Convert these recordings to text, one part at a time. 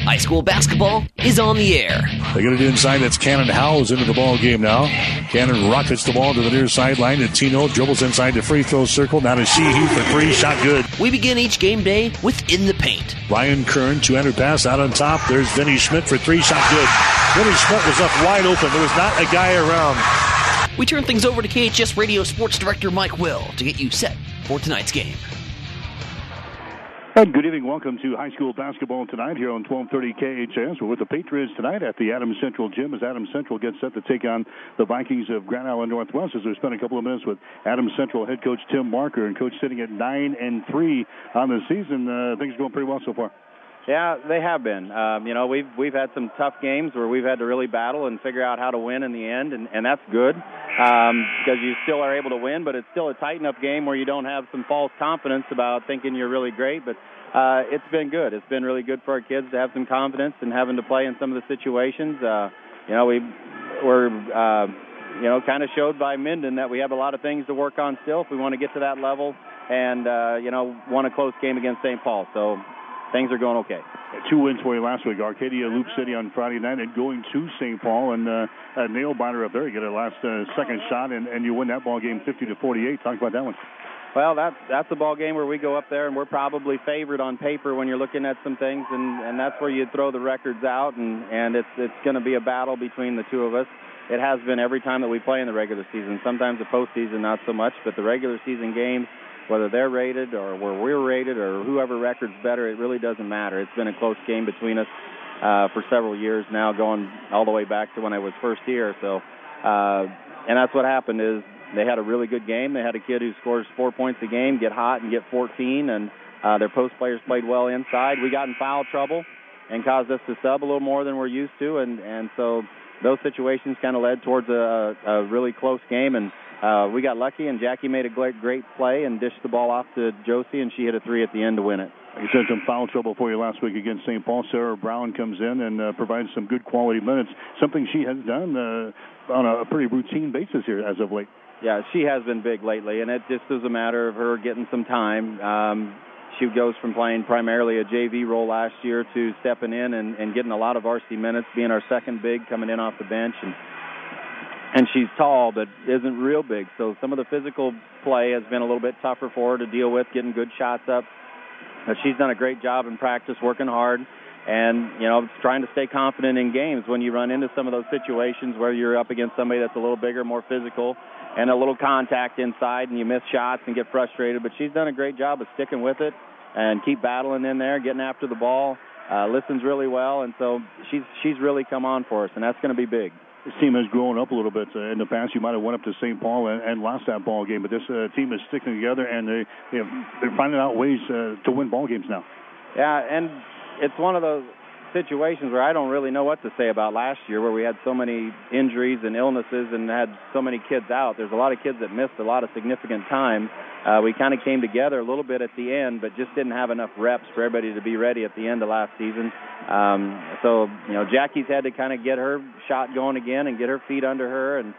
High school basketball is on the air. They get it inside. That's Cannon Howes into the ball game now. Cannon rockets the ball to the near sideline. And Tino dribbles inside the free throw circle. Now to Sheehy for three. Shot good. We begin each game day with In the Paint. Ryan Kern, 200 pass out on top. There's Vinny Schmidt for three. Shot good. Vinny Schmidt was up wide open. There was not a guy around. We turn things over to KHS Radio Sports Director Mike Will to get you set for tonight's game. And good evening. Welcome to high school basketball tonight here on 1230 KHS. We're with the Patriots tonight at the Adams Central Gym as Adams Central gets set to take on the Vikings of Grand Island Northwest as we spent a couple of minutes with Adams Central head coach Tim Marker, and coach sitting at 9-3 on the season. Things are going pretty well so far. Yeah, they have been. We've had some tough games where we've had to really battle and figure out how to win in the end, and that's good because you still are able to win, but it's still a tight enough game where you don't have some false confidence about thinking you're really great. But it's been good. It's been really good for our kids to have some confidence and having to play in some of the situations. We're kind of showed by Minden that we have a lot of things to work on still if we want to get to that level and, won a close game against St. Paul. So things are going okay. 2 wins for you last week. Arcadia, Loop City on Friday night, and going to St. Paul, and a nail biter up there. You get a last second shot, and you win that ball game 50-48. Talk about that one. Well, that's a ball game where we go up there, and we're probably favored on paper when you're looking at some things, and that's where you throw the records out, and it's going to be a battle between the two of us. It has been every time that we play in the regular season. Sometimes the postseason, not so much, but the regular season games, whether they're rated or where we're rated or whoever record's better, it really doesn't matter. It's been a close game between us for several years now, going all the way back to when I was first here. So, and that's what happened is they had a really good game. They had a kid who scores 4 points a game, get hot and get 14, and their post players played well inside. We got in foul trouble and caused us to sub a little more than we're used to, and so those situations kind of led towards a really close game, and we got lucky, and Jackie made a great play and dished the ball off to Josie, and she hit a three at the end to win it. You said some foul trouble for you last week against St. Paul. Sarah Brown comes in and provides some good quality minutes, something she has done on a pretty routine basis here as of late. Yeah, she has been big lately, and it just is a matter of her getting some time. She goes from playing primarily a JV role last year to stepping in and getting a lot of varsity minutes, being our second big coming in off the bench, and she's tall but isn't real big, so some of the physical play has been a little bit tougher for her to deal with, getting good shots up. But she's done a great job in practice, working hard, and, trying to stay confident in games when you run into some of those situations where you're up against somebody that's a little bigger, more physical, and a little contact inside, and you miss shots and get frustrated. But she's done a great job of sticking with it and keep battling in there, getting after the ball, listens really well, and so she's really come on for us, and that's going to be big. This team has grown up a little bit. In the past, you might have went up to St. Paul and lost that ball game, but this team is sticking together, and they're finding out ways to win ball games now. Yeah, and it's one of those situations where I don't really know what to say about last year, where we had so many injuries and illnesses and had so many kids out. There's a lot of kids that missed a lot of significant time. We kind of came together a little bit at the end, but just didn't have enough reps for everybody to be ready at the end of last season. So Jackie's had to kind of get her shot going again and get her feet under her, and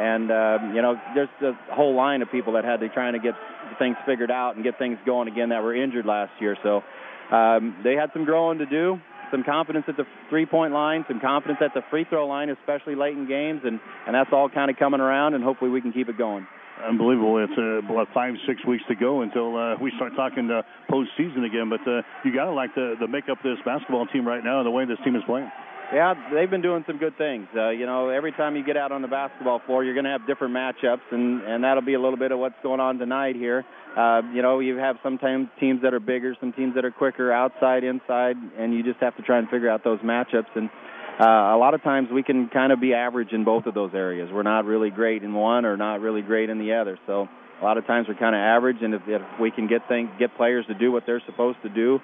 there's a whole line of people that had to try to get things figured out and get things going again that were injured last year. So they had some growing to do. Some confidence at the three-point line, some confidence at the free throw line, especially late in games, and that's all kind of coming around, and hopefully we can keep it going. Unbelievable. It's about 5-6 weeks to go until we start talking postseason again, but you got to like the makeup of this basketball team right now and the way this team is playing. Yeah, they've been doing some good things. Every time you get out on the basketball floor, you're going to have different matchups, and that'll be a little bit of what's going on tonight here. You have sometimes teams that are bigger, some teams that are quicker, outside, inside, and you just have to try and figure out those matchups. And a lot of times we can kind of be average in both of those areas. We're not really great in one or not really great in the other. So a lot of times we're kind of average, and if we can get players to do what they're supposed to do,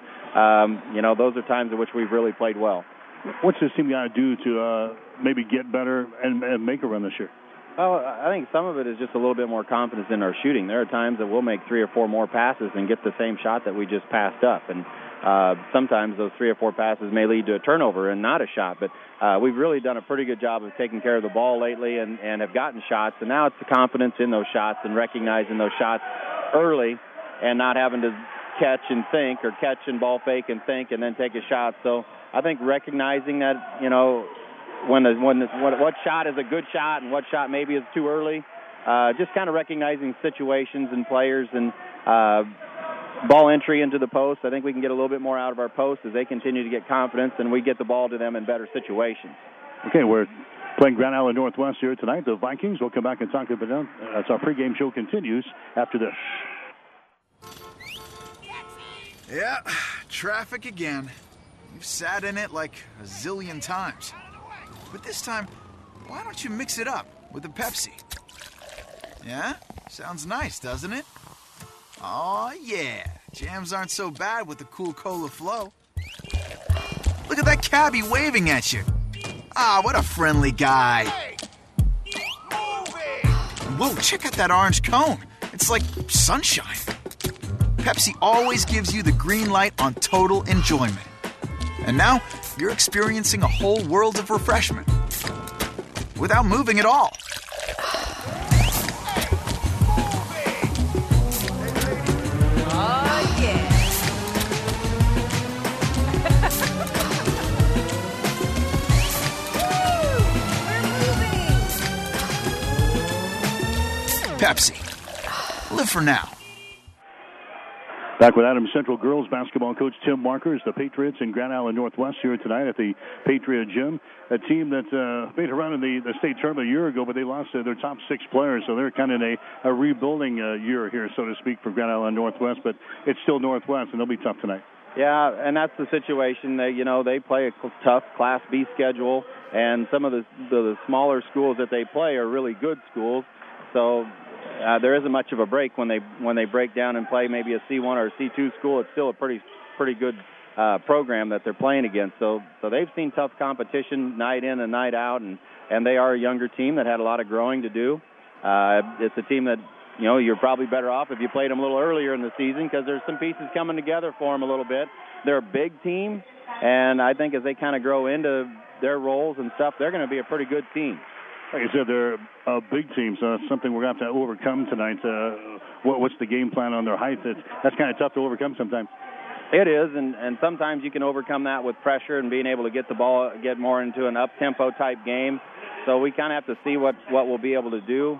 those are times in which we've really played well. What's this team got to do to maybe get better and make a run this year? Well, I think some of it is just a little bit more confidence in our shooting. There are times that we'll make 3 or 4 more passes and get the same shot that we just passed up. And sometimes those 3 or 4 passes may lead to a turnover and not a shot. But we've really done a pretty good job of taking care of the ball lately and have gotten shots. And now it's the confidence in those shots and recognizing those shots early and not having to catch and think, or catch and ball fake and think, and then take a shot. So I think recognizing that, what shot is a good shot and what shot maybe is too early, just kind of recognizing situations and players and ball entry into the post. I think we can get a little bit more out of our post as they continue to get confidence and we get the ball to them in better situations. Okay, we're playing Grand Island Northwest here tonight. The Vikings will come back and talk about them as our pregame show continues after this. Yeah, traffic again. You've sat in it like a zillion times. But this time, why don't you mix it up with a Pepsi? Yeah? Sounds nice, doesn't it? Oh yeah, jams aren't so bad with the cool Cola Flow. Look at that cabbie waving at you. Ah, what a friendly guy. Hey, move it. Whoa, check out that orange cone. It's like sunshine. Pepsi always gives you the green light on total enjoyment. And now, you're experiencing a whole world of refreshment without moving at all. Oh, yeah. We're moving. Pepsi. Live for now. Back with Adams Central girls basketball coach Tim Markers, the Patriots in Grand Island Northwest here tonight at the Patriot Gym. A team that made a run in the state tournament a year ago, but they lost their top 6 players, so they're kind of in a rebuilding year here, so to speak, for Grand Island Northwest. But it's still Northwest, and they'll be tough tonight. Yeah, and that's the situation. They play a tough Class B schedule, and some of the smaller schools that they play are really good schools. So there isn't much of a break when they break down and play maybe a C1 or a C2 school. It's still a pretty good program that they're playing against. So they've seen tough competition night in and night out, and they are a younger team that had a lot of growing to do. It's a team that you're probably better off if you played them a little earlier in the season because there's some pieces coming together for them a little bit. They're a big team, and I think as they kind of grow into their roles and stuff, they're going to be a pretty good team. Like I said, they're a big team, so that's something we're going to have to overcome tonight. What's the game plan on their height? That's kind of tough to overcome sometimes. It is, and sometimes you can overcome that with pressure and being able to get the ball, get more into an up-tempo type game. So we kind of have to see what we'll be able to do.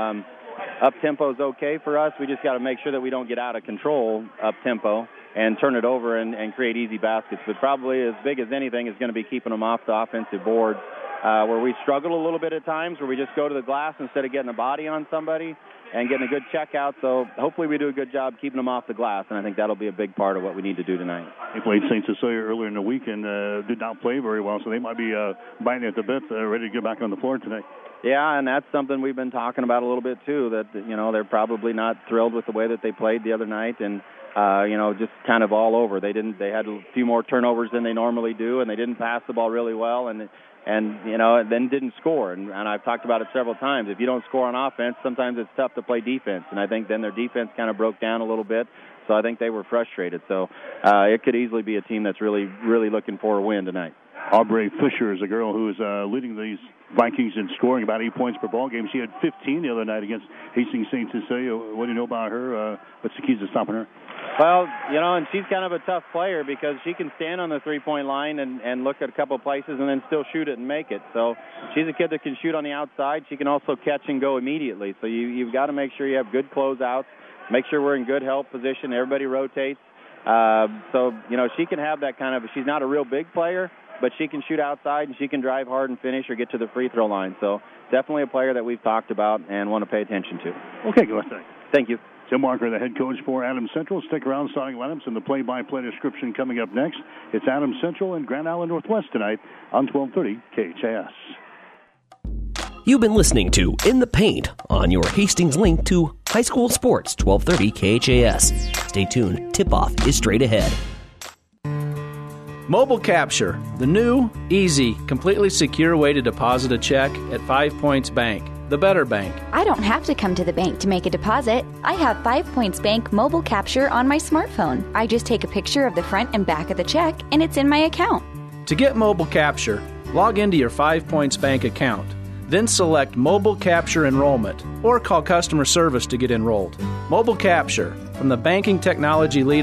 Up-tempo is okay for us. We just got to make sure that we don't get out of control up-tempo and turn it over and create easy baskets. But probably as big as anything is going to be keeping them off the offensive board. Where we struggle a little bit at times, where we just go to the glass instead of getting a body on somebody and getting a good check out. So hopefully we do a good job keeping them off the glass, and I think that'll be a big part of what we need to do tonight. They played St. Cecilia earlier in the week and did not play very well, so they might be biting at the bit, ready to get back on the floor tonight. Yeah, and that's something we've been talking about a little bit too, that, they're probably not thrilled with the way that they played the other night, and just kind of all over. They had a few more turnovers than they normally do, and they didn't pass the ball really well, and then didn't score. And I've talked about it several times. If you don't score on offense, sometimes it's tough to play defense. And I think then their defense kind of broke down a little bit. So I think they were frustrated. So it could easily be a team that's really, really looking for a win tonight. Aubrey Fisher is a girl who is leading these Vikings in scoring, about 8 points per ball game. She had 15 the other night against Hastings St. Cecilia. What do you know about her? What's the keys to stopping her? Well, and she's kind of a tough player because she can stand on the three-point line and look at a couple of places and then still shoot it and make it. So she's a kid that can shoot on the outside. She can also catch and go immediately. So you've got to make sure you have good closeouts, make sure we're in good help position, everybody rotates. She can have that kind of – she's not a real big player, but she can shoot outside and she can drive hard and finish or get to the free throw line. So definitely a player that we've talked about and want to pay attention to. Okay, go ahead. Thank you. Tim Walker, the head coach for Adams Central. Stick around, starting lineups and the play-by-play description coming up next. It's Adams Central and Grand Island Northwest tonight on 1230 KHAS. You've been listening to In the Paint on your Hastings link to high school sports 1230 KHAS. Stay tuned. Tip-off is straight ahead. Mobile Capture, the new, easy, completely secure way to deposit a check at 5 Points Bank, the better bank. I don't have to come to the bank to make a deposit. I have 5 Points Bank Mobile Capture on my smartphone. I just take a picture of the front and back of the check, and it's in my account. To get Mobile Capture, log into your 5 Points Bank account. Then select Mobile Capture Enrollment or call customer service to get enrolled. Mobile Capture, from the banking technology leader,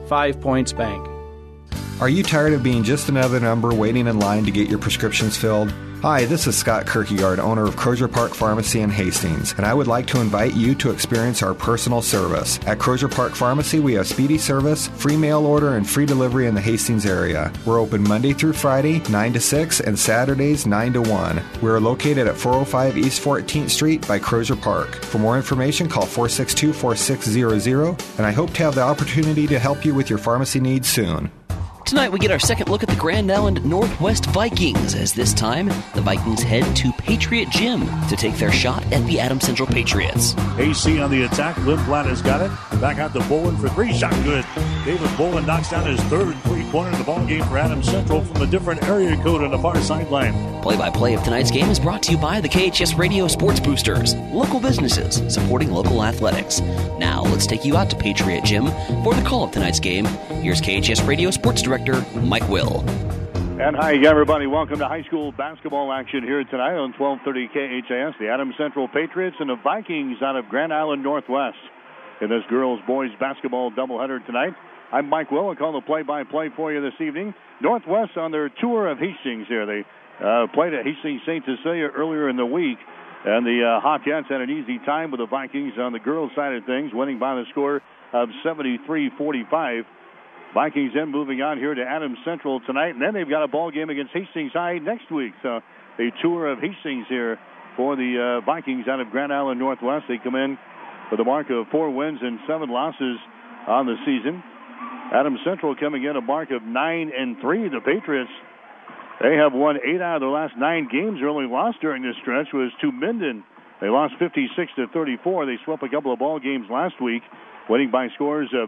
5 Points Bank. Are you tired of being just another number waiting in line to get your prescriptions filled? Hi, this is Scott Kierkegaard, owner of Crozier Park Pharmacy in Hastings, and I would like to invite you to experience our personal service. At Crozier Park Pharmacy, we have speedy service, free mail order, and free delivery in the Hastings area. We're open Monday through Friday, 9 to 6, and Saturdays, 9 to 1. We're located at 405 East 14th Street by Crozier Park. For more information, call 462-4600, and I hope to have the opportunity to help you with your pharmacy needs soon. Tonight we get our second look at the Grand Island Northwest Vikings, as this time the Vikings head to Patriot Gym to take their shot at the Adams Central Patriots. AC on the attack. Lindblad has got it. Back out to Bolin for three. Shot good. David Bolin knocks down his third three-pointer of the ball game for Adams Central from a different area code on the far sideline. Play-by-play of tonight's game is brought to you by the KHS Radio Sports Boosters, local businesses supporting local athletics. Now let's take you out to Patriot Gym for the call of tonight's game. Here's KHS Radio Sports Director Mike Will. And hi again, everybody. Welcome to high school basketball action here tonight on 1230 KHAS. The Adams Central Patriots and the Vikings out of Grand Island Northwest in this girls-boys basketball doubleheader tonight. I'm Mike Will. I call the play-by-play for you this evening. Northwest on their tour of Hastings here. They played at Hastings St. Cecilia earlier in the week, and the Hawkettes had an easy time with the Vikings on the girls' side of things, winning by the score of 73-45. Vikings then moving on here to Adams Central tonight, and then they've got a ball game against Hastings High next week. So a tour of Hastings here for the Vikings out of Grand Island Northwest. They come in with a mark of 4 wins and 7 losses on the season. Adams Central coming in a mark of 9-3. The Patriots, they have won 8 out of their last 9 games. Their only loss during this stretch was to Minden. They lost 56-34. They swept a couple of ball games last week, winning by scores of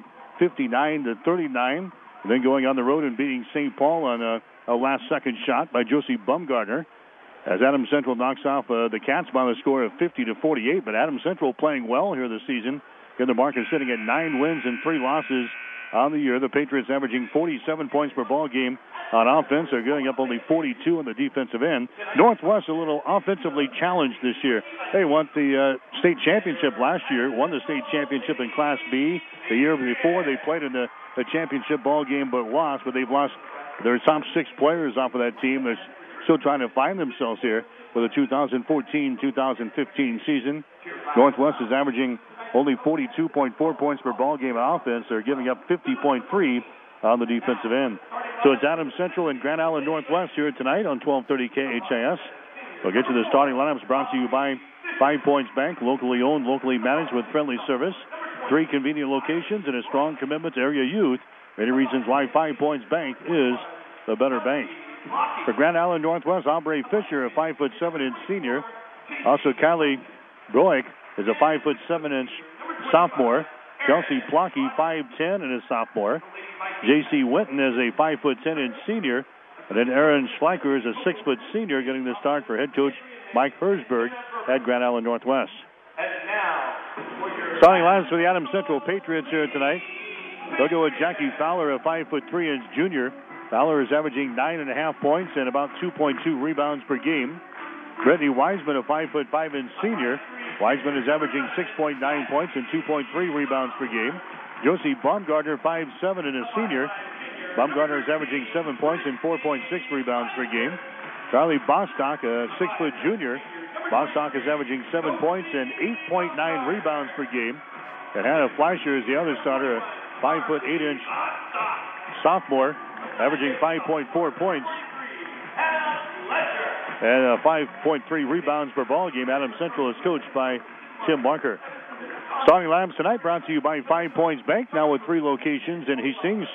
59-39, and then going on the road and beating St. Paul on a last-second shot by Josie Bumgarner. As Adams Central knocks off the Cats by the score of 50-48, but Adams Central playing well here this season. Again, the mark is sitting at 9 wins and 3 losses on the year. The Patriots averaging 47 points per ball game on offense. They're giving up only 42 on the defensive end. Northwest a little offensively challenged this year. They won the state championship last year, won the state championship in Class B. The year before, they played in the championship ball game but lost, but they've lost their top 6 players off of that team. They're still trying to find themselves here for the 2014-2015 season. Northwest is averaging only 42.4 points per ball game on offense. They're giving up 50.3 on the defensive end. So it's Adams Central and Grand Island Northwest here tonight on 1230 KHAS. We'll get to the starting lineups brought to you by 5 Points Bank, locally owned, locally managed with friendly service. 3 convenient locations and a strong commitment to area youth. Many reasons why 5 Points Bank is the better bank. For Grand Island Northwest, Aubrey Fisher, a 5'7" senior. Also, Kylie Broik is a 5'7" sophomore. Kelsey Plocky, 5'10" and a sophomore. J.C. Winton is a 5'10" senior. And then Aaron Schleicher is a 6' senior, getting the start for head coach Mike Hersberg at Grand Island Northwest. Starting lines for the Adams Central Patriots here tonight. They'll go with Jackie Fowler, a 5'3" junior. Fowler is averaging 9.5 points and about 2.2 rebounds per game. Brittany Wiseman, a 5'5" senior. Wiseman is averaging 6.9 points and 2.3 rebounds per game. Josie Baumgartner, 5'7" and a senior. Baumgartner is averaging 7 points and 4.6 rebounds per game. Charlie Bostock, a 6' junior. Bostock is averaging 7 points and 8.9 rebounds per game. And Hannah Fleischer is the other starter, a 5'8" sophomore, averaging 5.4 points and 5.3 rebounds per ball game. Adams Central is coached by Tim Barker. Starting lineups tonight brought to you by 5 Points Bank, now with 3 locations in Hastings.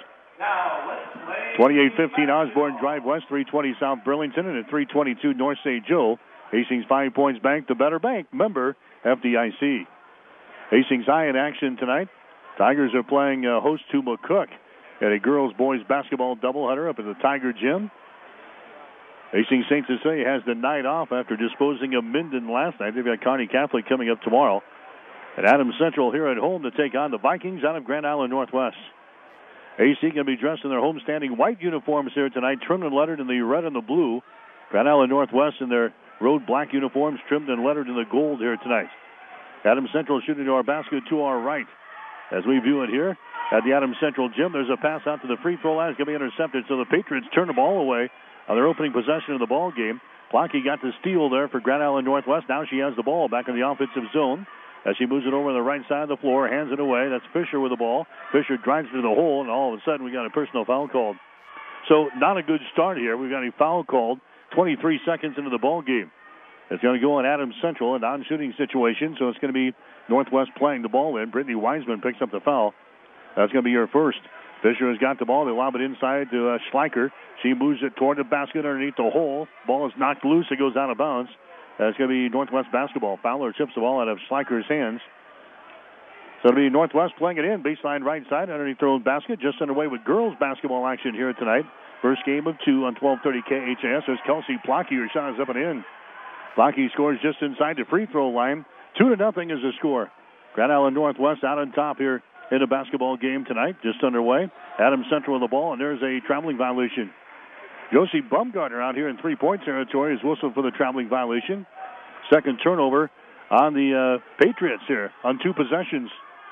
2815 Osborne Drive West, 320 South Burlington, and at 322 North St. Joe. Hastings 5 Points Bank, the better bank, member FDIC. Hastings High in action tonight. Tigers are playing host to McCook at a girls-boys basketball doubleheader up at the Tiger Gym. Hastings St. Cecilia has the night off after disposing of Minden last night. They've got Kearney Catholic coming up tomorrow. And Adams Central here at home to take on the Vikings out of Grand Island Northwest. AC going to be dressed in their homestanding white uniforms here tonight, trimmed and lettered in the red and the blue. Grand Island Northwest in their road black uniforms, trimmed and lettered in the gold here tonight. Adams Central shooting to our basket to our right. as we view it here at the Adams Central Gym. There's a pass out to the free throw line. It's going to be intercepted, so the Patriots turn the ball away on their opening possession of the ball game. Plocky got the steal there for Grand Island Northwest. Now she has the ball back in the offensive zone as she moves it over to the right side of the floor, hands it away. That's Fisher with the ball. Fisher drives to the hole, and all of a sudden we got a personal foul called. So not a good start here. We've got a foul called 23 seconds into the ball game. It's going to go on Adams Central, a non-shooting situation, so it's going to be Northwest playing the ball in. Brittany Wiseman picks up the foul. That's going to be her first. Fisher has got the ball. They lob it inside to Schleicher. She moves it toward the basket underneath the hole. Ball is knocked loose. It goes out of bounds. It's going to be Northwest basketball. Fowler chips the ball out of Schleicher's hands. So it'll be Northwest playing it in. Baseline right side underneath their own basket. Just underway with girls basketball action here tonight. First game of 2 on 1230 KHAS. There's Kelsey Plocky. Her shot is up and in. Plocky scores just inside the free throw line. 2-0 is the score. Grand Island Northwest out on top here in the basketball game tonight. Just underway. Adams Central with the ball, and there's a traveling violation. Josie Bumgarner out here in three-point territory is whistled for the traveling violation. Second turnover on the Patriots here on 2 possessions.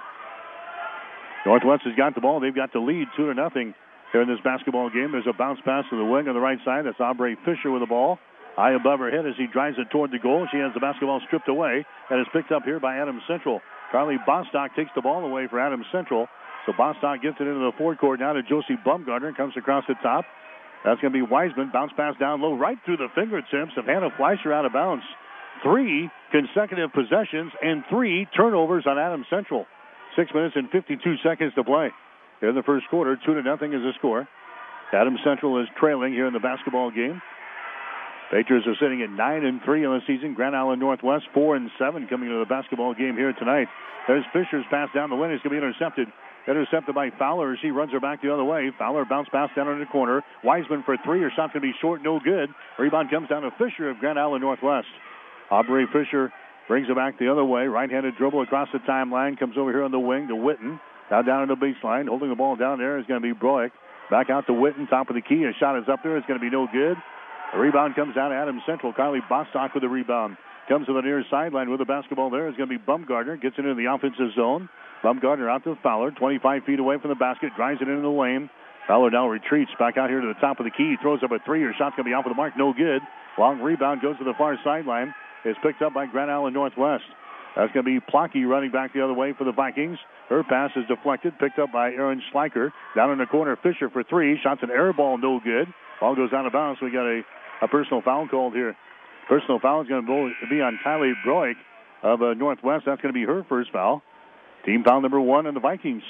Northwest has got the ball. They've got the lead 2-0 here in this basketball game. There's a bounce pass to the wing on the right side. That's Aubrey Fisher with the ball. High above her head as he drives it toward the goal. She has the basketball stripped away and is picked up here by Adams Central. Carly Bostock takes the ball away for Adams Central. So Bostock gets it into the forecourt now to Josie Bumgarner. Comes across the top. That's going to be Wiseman. Bounce pass down low right through the fingertips of Hannah Fleischer out of bounds. 3 consecutive possessions and 3 turnovers on Adams Central. 6 minutes and 52 seconds to play. Here in the first quarter, 2-0 is the score. Adams Central is trailing here in the basketball game. Patriots are sitting at 9-3 on the season. Grand Island Northwest 4-7 coming into the basketball game here tonight. There's Fisher's pass down the lane. It's going to be intercepted. Intercepted by Fowler. She runs her back the other way. Fowler bounce pass down in the corner. Wiseman for 3. Her shot's going to be short, no good. Rebound comes down to Fisher of Grand Island Northwest. Aubrey Fisher brings it back the other way. Right-handed dribble across the timeline. Comes over here on the wing to Witten. Now down on the baseline. Holding the ball down there is going to be Broek. Back out to Witten. Top of the key. A shot is up there. It's going to be no good. The rebound comes down to Adams Central. Carly Bostock with the rebound. Comes to the near sideline with the basketball there. Is going to be Bumgarner. Gets it into the offensive zone. Bumgarner out to Fowler. 25 feet away from the basket. Drives it into the lane. Fowler now retreats back out here to the top of the key. Throws up a 3. Her shot's going to be off of the mark. No good. Long rebound goes to the far sideline. It's picked up by Grand Island Northwest. That's going to be Plocky running back the other way for the Vikings. Her pass is deflected. Picked up by Erin Schleicher. Down in the corner, Fisher for 3. Shots an air ball. No good. Ball goes out of bounds. We got a personal foul called here. Personal foul is going to be on Kylie Broek of Northwest. That's going to be her first foul. Team foul number 1 on the Vikings.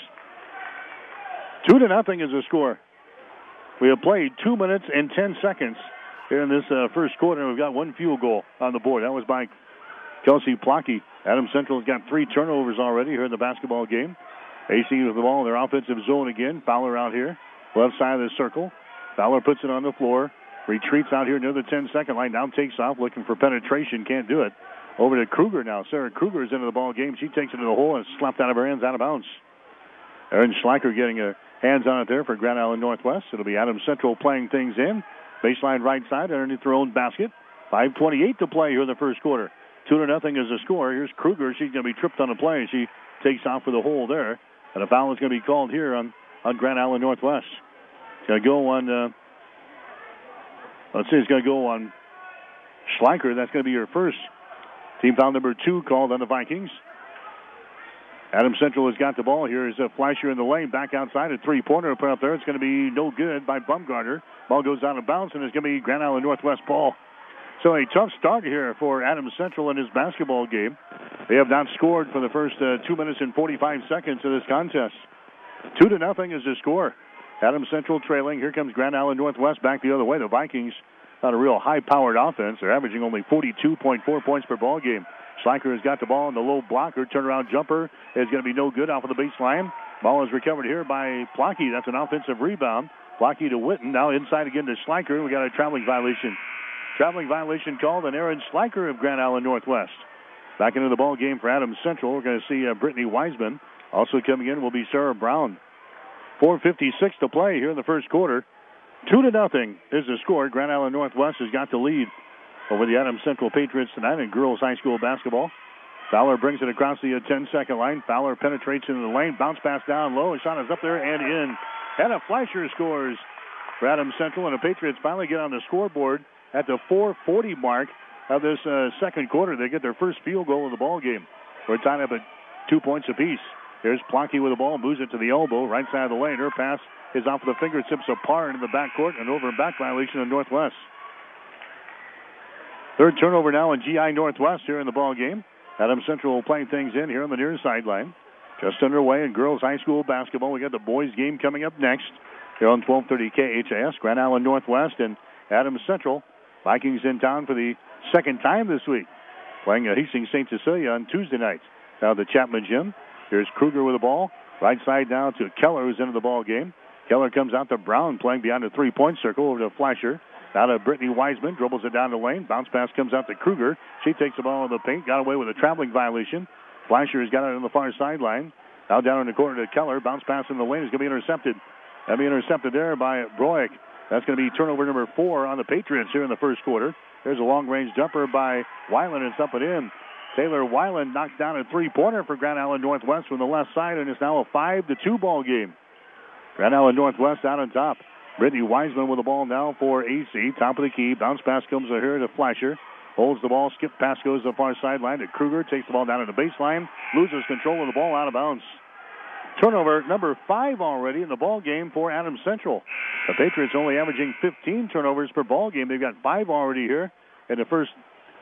2-0 is the score. We have played 2 minutes and 10 seconds here in this first quarter. We've got 1 field goal on the board. That was by Kelsey Plocky. Adams Central has got 3 turnovers already here in the basketball game. AC with the ball in their offensive zone again. Fowler out here. Left side of the circle. Fowler puts it on the floor. Retreats out here near the 10-second line. Now takes off looking for penetration. Can't do it. Over to Kruger now. Sarah Kruger is into the ball game. She takes it to the hole and slapped out of her hands out of bounds. Erin Schleicher getting her hands on it there for Grand Island Northwest. It'll be Adams Central playing things in. Baseline right side underneath their own basket. 5:28 to play here in the first quarter. 2-0 is the score. Here's Kruger. She's going to be tripped on the play. She takes off for the hole there. And a foul is going to be called here on Grand Island Northwest. It's going to go on... it's going to go on Schleicher. That's going to be her first. Team foul number 2 called on the Vikings. Adams Central has got the ball here. Is a Fleischer in the lane. Back outside. A 3-pointer put up there. It's going to be no good by Bumgarner. Ball goes out of bounds, and it's going to be Grand Island Northwest ball. So a tough start here for Adams Central in this basketball game. They have not scored for the first 2 minutes and 45 seconds of this contest. 2-0 is the score. Adams Central trailing. Here comes Grand Island Northwest back the other way. The Vikings, not a real high-powered offense. They're averaging only 42.4 points per ball game. Schleicher has got the ball in the low blocker. Turnaround jumper is going to be no good off of the baseline. Ball is recovered here by Plocky. That's an offensive rebound. Plocky to Witten. Now inside again to Schleicher. We got a traveling violation. Traveling violation called on Erin Schleicher of Grand Island Northwest. Back into the ball game for Adams Central. We're going to see Brittany Wiseman. Also coming in will be Sarah Brown. 4:56 to play here in the first quarter. 2-0 is the score. Grand Island Northwest has got the lead over the Adams Central Patriots tonight in girls high school basketball. Fowler brings it across the 10-second line. Fowler penetrates into the lane. Bounce pass down low. A shot is up there and in. Hannah Fleischer scores for Adams Central, and the Patriots finally get on the scoreboard at the 4:40 mark of this second quarter. They get their first field goal of the ball game. We're tied up at 2 points apiece. Here's Plonky with the ball, moves it to the elbow, right side of the lane. Her pass is off the fingertips of Parr into the backcourt, and over and back violation of Northwest. Third turnover now in GI Northwest here in the ball game. Adams Central playing things in here on the near sideline. Just underway in girls high school basketball. We got the boys game coming up next here on 1230 KHAS. Grand Island Northwest and Adams Central. Vikings in town for the second time this week, playing Hastings St. Cecilia on Tuesday night. Now the Chapman Gym. Here's Kruger with the ball. Right side now to Keller, who's into the ball game. Keller comes out to Brown, playing beyond the three-point circle, over to Fleischer. Now to Brittany Wiseman, dribbles it down the lane. Bounce pass comes out to Kruger. She takes the ball in the paint, got away with a traveling violation. Fleischer has got it on the far sideline. Now down in the corner to Keller. Bounce pass in the lane is going to be intercepted. That'll be intercepted there by Broek. That's going to be turnover number 4 on the Patriots here in the first quarter. There's a long-range jumper by Weiland, and it's up and in. Taylor Weiland knocks down a three-pointer for Grand Island Northwest from the left side, and it's now a 5-2 ball game. Grand Island Northwest out on top. Brittany Wiseman with the ball now for AC. Top of the key. Bounce pass comes here to Fleischer. Holds the ball. Skip pass goes to the far sideline to Kruger. Takes the ball down to the baseline. Loses control of the ball out of bounds. Turnover number 5 already in the ball game for Adams Central. The Patriots only averaging 15 turnovers per ball game. They've got 5 already here in the first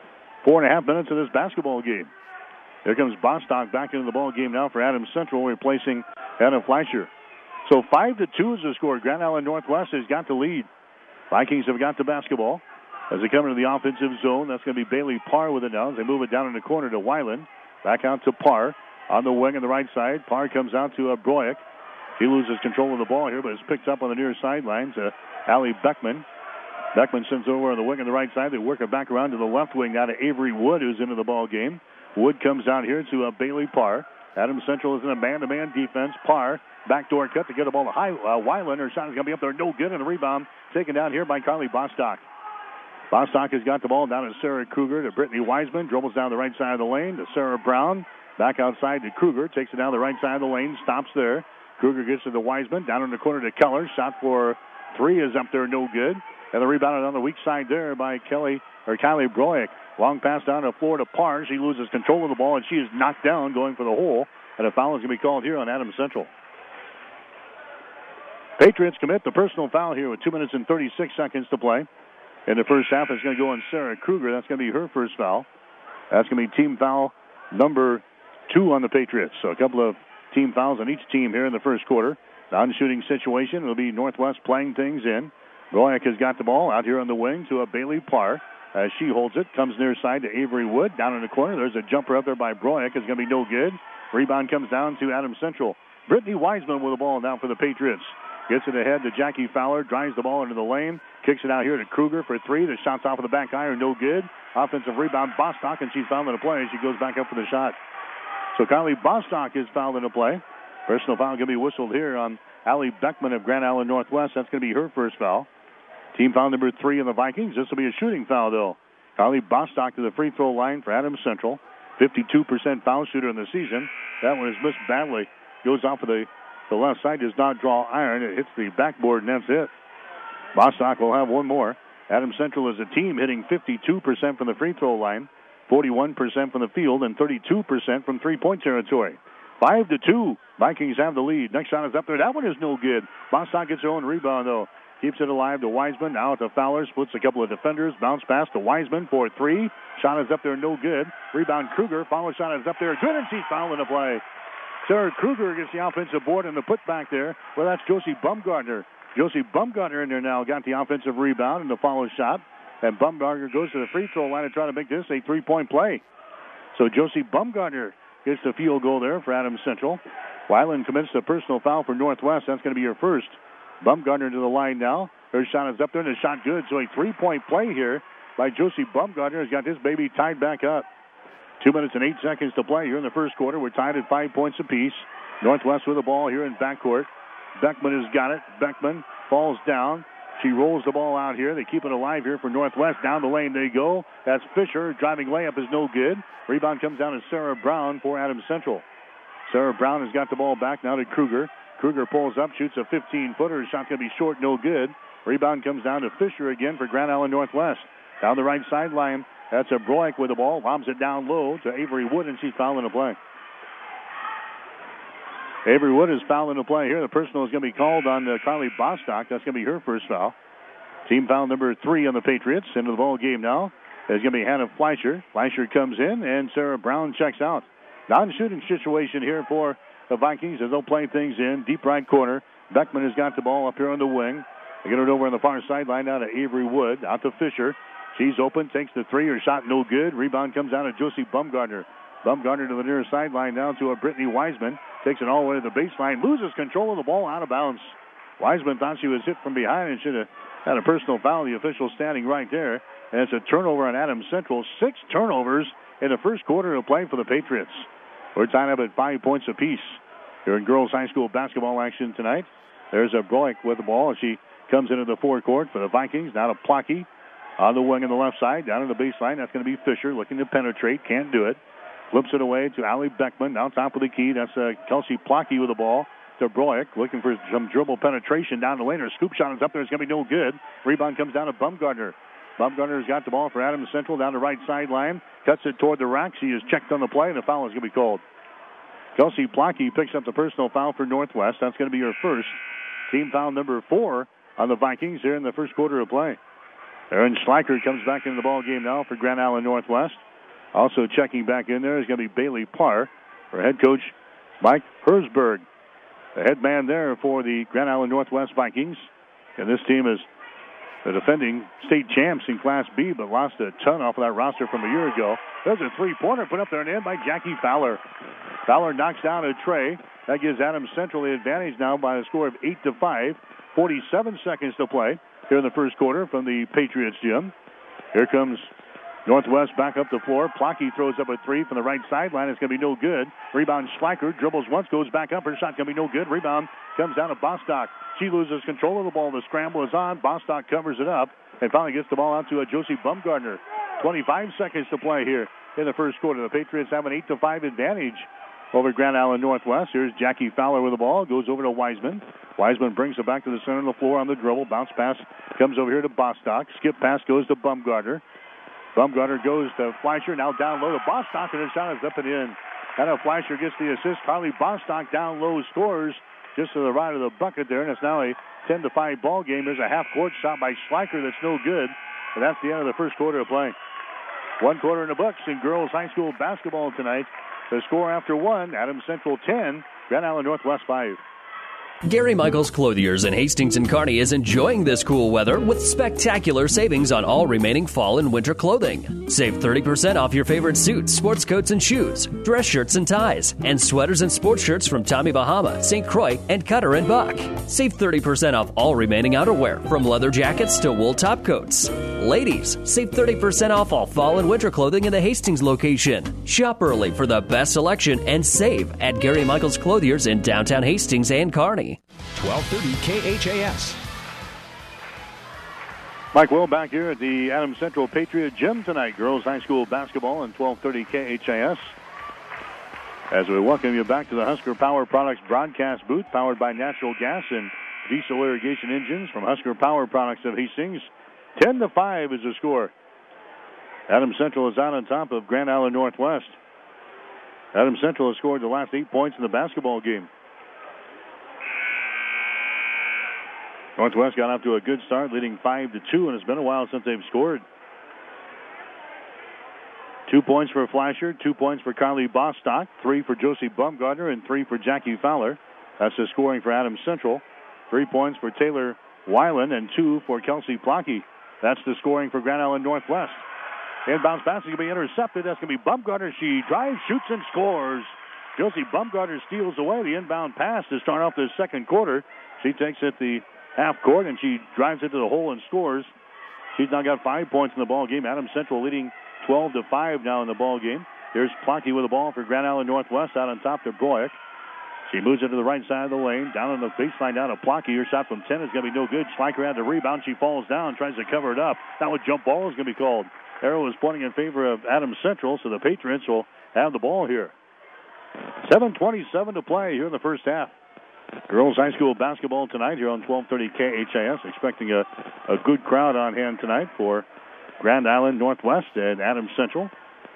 4.5 minutes of this basketball game. Here comes Bostock back into the ball game now for Adams Central, replacing Hannah Fleischer. So 5-2 is the score. Grand Island Northwest has got the lead. Vikings have got the basketball. As they come into the offensive zone, that's going to be Bailey Parr with it now. They move it down in the corner to Weiland. Back out to Parr on the wing on the right side. Parr comes out to Broek. He loses control of the ball here, but it's picked up on the near sideline to Allie Beckman. Beckman sends over on the wing on the right side. They work it back around to the left wing now to Avery Wood, who's into the ball game. Wood comes out here to Bailey Parr. Adams Central is in a man-to-man defense. Parr, backdoor cut to get the ball to Weiland. Her shot is going to be up there, no good, and the rebound taken down here by Carly Bostock. Bostock has got the ball down to Sarah Kruger to Brittany Wiseman. Dribbles down the right side of the lane to Sarah Brown. Back outside to Kruger. Takes it down the right side of the lane. Stops there. Kruger gets to the Wiseman. Down in the corner to Keller. Shot for 3 is up there, no good. And the rebound on the weak side there by Kylie Broek. Long pass down the floor to Parr. She loses control of the ball, and she is knocked down going for the hole. And a foul is going to be called here on Adams Central. Patriots commit the personal foul here with 2 minutes and 36 seconds to play. In the first half, it's going to go on Sarah Kruger. That's going to be her first foul. That's going to be team foul number 2 on the Patriots. So a couple of team fouls on each team here in the first quarter. Non-shooting situation. It'll be Northwest playing things in. Broek has got the ball out here on the wing to Bailey Parr. As she holds it, comes near side to Avery Wood. Down in the corner, there's a jumper up there by Broek. It's going to be no good. Rebound comes down to Adams Central. Brittany Wiseman with the ball now for the Patriots. Gets it ahead to Jackie Fowler. Drives the ball into the lane. Kicks it out here to Kruger for 3. The shot's off of the back iron, no good. Offensive rebound, Bostock, and she's fouled in the play. She goes back up for the shot. So Kylie Bostock is fouled in the play. Personal foul going to be whistled here on Allie Beckman of Grand Island Northwest. That's going to be her first foul. Team foul number 3 in the Vikings. This will be a shooting foul, though. Kylie Bostock to the free throw line for Adams Central. 52% foul shooter in the season. That one is missed badly. Goes off of the left side. Does not draw iron. It hits the backboard, and that's it. Bostock will have one more. Adams Central is a team hitting 52% from the free throw line, 41% from the field, and 32% from three-point territory. 5-2. Vikings have the lead. Next shot is up there. That one is no good. Bostock gets her own rebound, though. Keeps it alive to Wiseman. Now to Fowler. Splits a couple of defenders. Bounce pass to Wiseman for 3. Shot is up there, no good. Rebound Kruger. Follow shot is up there. Good, and she's fouled in the play. Sarah Kruger gets the offensive board and the putback there. Well, that's Josie Bumgardner. Josie Bumgardner in there now got the offensive rebound and the follow shot. And Bumgardner goes to the free throw line to try to make this a 3-point play. So Josie Bumgardner gets the field goal there for Adams Central. Weiland commits the personal foul for Northwest. That's going to be her first. Bumgardner to the line now. Her shot is up there and the shot good. So a 3-point play here by Josie Bumgardner has got this baby tied back up. 2 minutes and 8 seconds to play here in the first quarter. We're tied at 5 points apiece. Northwest with the ball here in backcourt. Beckman has got it. Beckman falls down. She rolls the ball out here. They keep it alive here for Northwest. Down the lane they go. That's Fisher. Driving layup is no good. Rebound comes down to Sarah Brown for Adams Central. Sarah Brown has got the ball back now to Kruger. Kruger pulls up, shoots a 15-footer. Shot going to be short, no good. Rebound comes down to Fisher again for Grand Island Northwest. Down the right sideline, that's a Broik with the ball. Lobs it down low to Avery Wood, and she's fouling the play. Avery Wood is fouling the play here. The personal is going to be called on Carly Bostock. That's going to be her first foul. Team foul number 3 on the Patriots. Into the ball game now is going to be Hannah Fleischer. Fleischer comes in, and Sarah Brown checks out. Non-shooting situation here for the Vikings as they'll play things in. Deep right corner. Beckman has got the ball up here on the wing. They get it over on the far sideline now to Avery Wood. Out to Fisher. She's open, takes the three. Her shot no good. Rebound comes down to Josie Bumgardner. Bumgardner to the near sideline now to Brittany Wiseman. Takes it all the way to the baseline. Loses control of the ball out of bounds. Wiseman thought she was hit from behind and should have had a personal foul. The official standing right there. And it's a turnover on Adams Central. 6 turnovers in the first quarter of play for the Patriots. We're tied up at 5 points apiece here in girls high school basketball action tonight. There's a Broik with the ball as she comes into the forecourt for the Vikings. Now to Plocky on the wing on the left side. Down in the baseline. That's going to be Fisher looking to penetrate. Can't do it. Flips it away to Allie Beckman. Now top of the key. That's Kelsey Plocky with the ball to Broik. Looking for some dribble penetration down the lane. Her scoop shot is up there. It's going to be no good. Rebound comes down to Bumgardner. Bumgardner's got the ball for Adams Central down the right sideline. Cuts it toward the rack. She is checked on the play, and the foul is going to be called. Kelsey Plocky picks up the personal foul for Northwest. That's going to be her first. Team foul number 4 on the Vikings here in the first quarter of play. Erin Schleicher comes back into the ball game now for Grand Island Northwest. Also checking back in there is going to be Bailey Parr for head coach Mike Herzberg. The head man there for the Grand Island Northwest Vikings. And this team is the defending state champs in Class B, but lost a ton off of that roster from a year ago. There's a three-pointer put up there and in by Jackie Fowler. Fowler knocks down a tray. That gives Adams Central the advantage now by a score of 8-5. 47 seconds to play here in the first quarter from the Patriots gym. Here comes Northwest back up the floor. Plocky throws up a three from the right sideline. It's going to be no good. Rebound Schleicher dribbles once, goes back up. Her shot going to be no good. Rebound comes down to Bostock. She loses control of the ball. The scramble is on. Bostock covers it up and finally gets the ball out to Josie Bumgardner. 25 seconds to play here in the first quarter. The Patriots have an 8-5 advantage over Grand Island Northwest. Here's Jackie Fowler with the ball. Goes over to Wiseman. Wiseman brings it back to the center of the floor on the dribble. Bounce pass comes over here to Bostock. Skip pass goes to Bumgardner. Bumgardner goes to Fleischer. Now down low to Bostock, and his shot is up and in. And Fleischer gets the assist. Carly Bostock down low scores just to the right of the bucket there, and it's now a 10-5 ball game. There's a half-court shot by Schleicher that's no good. And that's the end of the first quarter of play. 1 quarter in the books in girls high school basketball tonight. The score after 1, Adams Central 10, Grand Island Northwest 5. Gary Michaels Clothiers in Hastings and Kearney is enjoying this cool weather with spectacular savings on all remaining fall and winter clothing. Save 30% off your favorite suits, sports coats and shoes, dress shirts and ties, and sweaters and sports shirts from Tommy Bahama, St. Croix, and Cutter and Buck. Save 30% off all remaining outerwear, from leather jackets to wool top coats. Ladies, save 30% off all fall and winter clothing in the Hastings location. Shop early for the best selection and save at Gary Michaels Clothiers in downtown Hastings and Kearney. 1230 KHAS. Mike Will back here at the Adams Central Patriot Gym tonight. Girls high school basketball on 1230 KHAS. As we welcome you back to the Husker Power Products broadcast booth, powered by natural gas and diesel irrigation engines from Husker Power Products of Hastings. 10-5 is the score. Adams Central is out on top of Grand Island Northwest. Adams Central has scored the last 8 points in the basketball game. Northwest got off to a good start, leading 5-2, and it's been a while since they've scored. 2 points for Fleischer, 2 points for Carly Bostock, 3 for Josie Bumgardner, and 3 for Jackie Fowler. That's the scoring for Adams Central. 3 points for Taylor Weiland, and 2 for Kelsey Plocky. That's the scoring for Grand Island Northwest. Inbounds pass is going to be intercepted. That's going to be Bumgardner. She drives, shoots, and scores. Josie Bumgardner steals away the inbound pass to start off the second quarter. She takes it the half court, and she drives it to the hole and scores. She's now got 5 points in the ball game. Adams Central leading 12-5 now in the ball game. Here's Plocky with the ball for Grand Island Northwest out on top to Broik. She moves into the right side of the lane, down on the baseline, down to Plocky. Her shot from 10 is going to be no good. Schleicher had the rebound. She falls down, tries to cover it up. Now a jump ball is going to be called. Arrow is pointing in favor of Adams Central, so the Patriots will have the ball here. 7:27 to play here in the first half. Girls high school basketball tonight here on 1230 KHAS. Expecting a good crowd on hand tonight for Grand Island Northwest and Adams Central.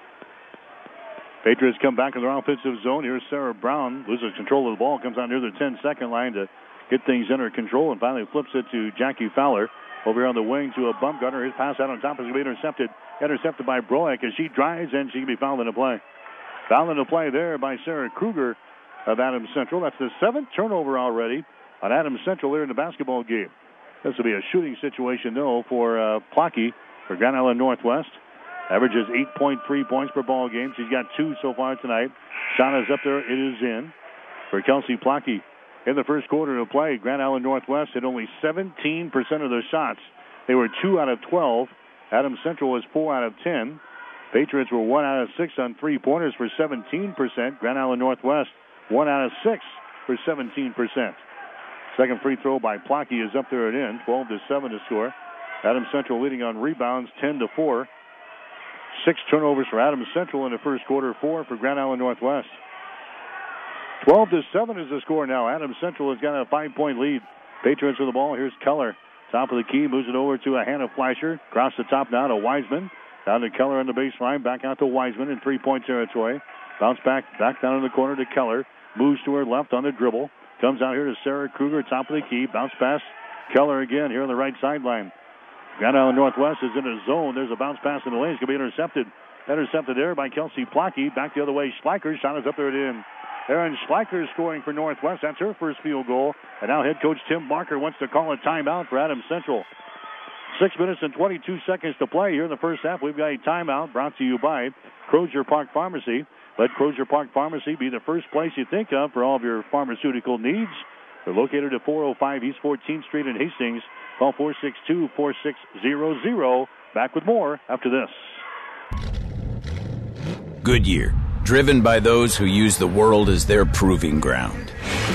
Patriots come back in their offensive zone. Here's Sarah Brown. Loses control of the ball. Comes out near the 10-second line to get things under control and finally flips it to Jackie Fowler. Over here on the wing to a Bumgarner. His pass out on top is going to be intercepted. Intercepted by Broek as she drives and she can be fouled in the play. Fouled in the play there by Sarah Kruger of Adams Central. That's the 7th turnover already on Adams Central here in the basketball game. This will be a shooting situation, though, for Plocky for Grand Island Northwest. Averages 8.3 points per ball game. She's got 2 so far tonight. Shot is up there. It is in for Kelsey Plocky. In the first quarter of play, Grand Island Northwest had only 17% of their shots. They were 2 out of 12. Adams Central was 4 out of 10. Patriots were 1 out of 6 on three-pointers for 17%. Grand Island Northwest 1 out of 6 for 17%. Second free throw by Plocky is up there and in. 12-7 to score. Adams Central leading on rebounds 10-4. 6 turnovers for Adams Central in the first quarter, 4 for Grand Island Northwest. 12-7 is the score now. Adams Central has got a 5-point lead. Patriots with the ball. Here's Keller. Top of the key, moves it over to a Hannah Fleischer. Across the top now to Wiseman. Down to Keller on the baseline. Back out to Wiseman in 3-point territory. Bounce back down in the corner to Keller. Moves to her left on the dribble. Comes out here to Sarah Kruger, top of the key. Bounce pass. Keller again here on the right sideline. Grand Island Northwest is in a zone. There's a bounce pass in the lane. It's going to be intercepted. Intercepted there by Kelsey Plocky. Back the other way. Schleicher. Shot is up there and in. Erin Schleicher is scoring for Northwest. That's her first field goal. And now head coach Tim Barker wants to call a timeout for Adams Central. 6 minutes and 22 seconds to play here in the first half. We've got a timeout brought to you by Crozier Park Pharmacy. Let Crozier Park Pharmacy be the first place you think of for all of your pharmaceutical needs. They're located at 405 East 14th Street in Hastings. Call 462-4600. Back with more after this. Goodyear, driven by those who use the world as their proving ground.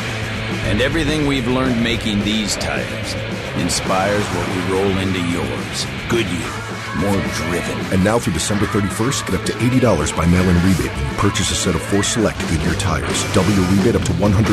And everything we've learned making these tires inspires what we roll into yours. Goodyear, more driven. And now through December 31st, get up to $80 by mail-in rebate when you purchase a set of 4 select Goodyear tires. Double your rebate up to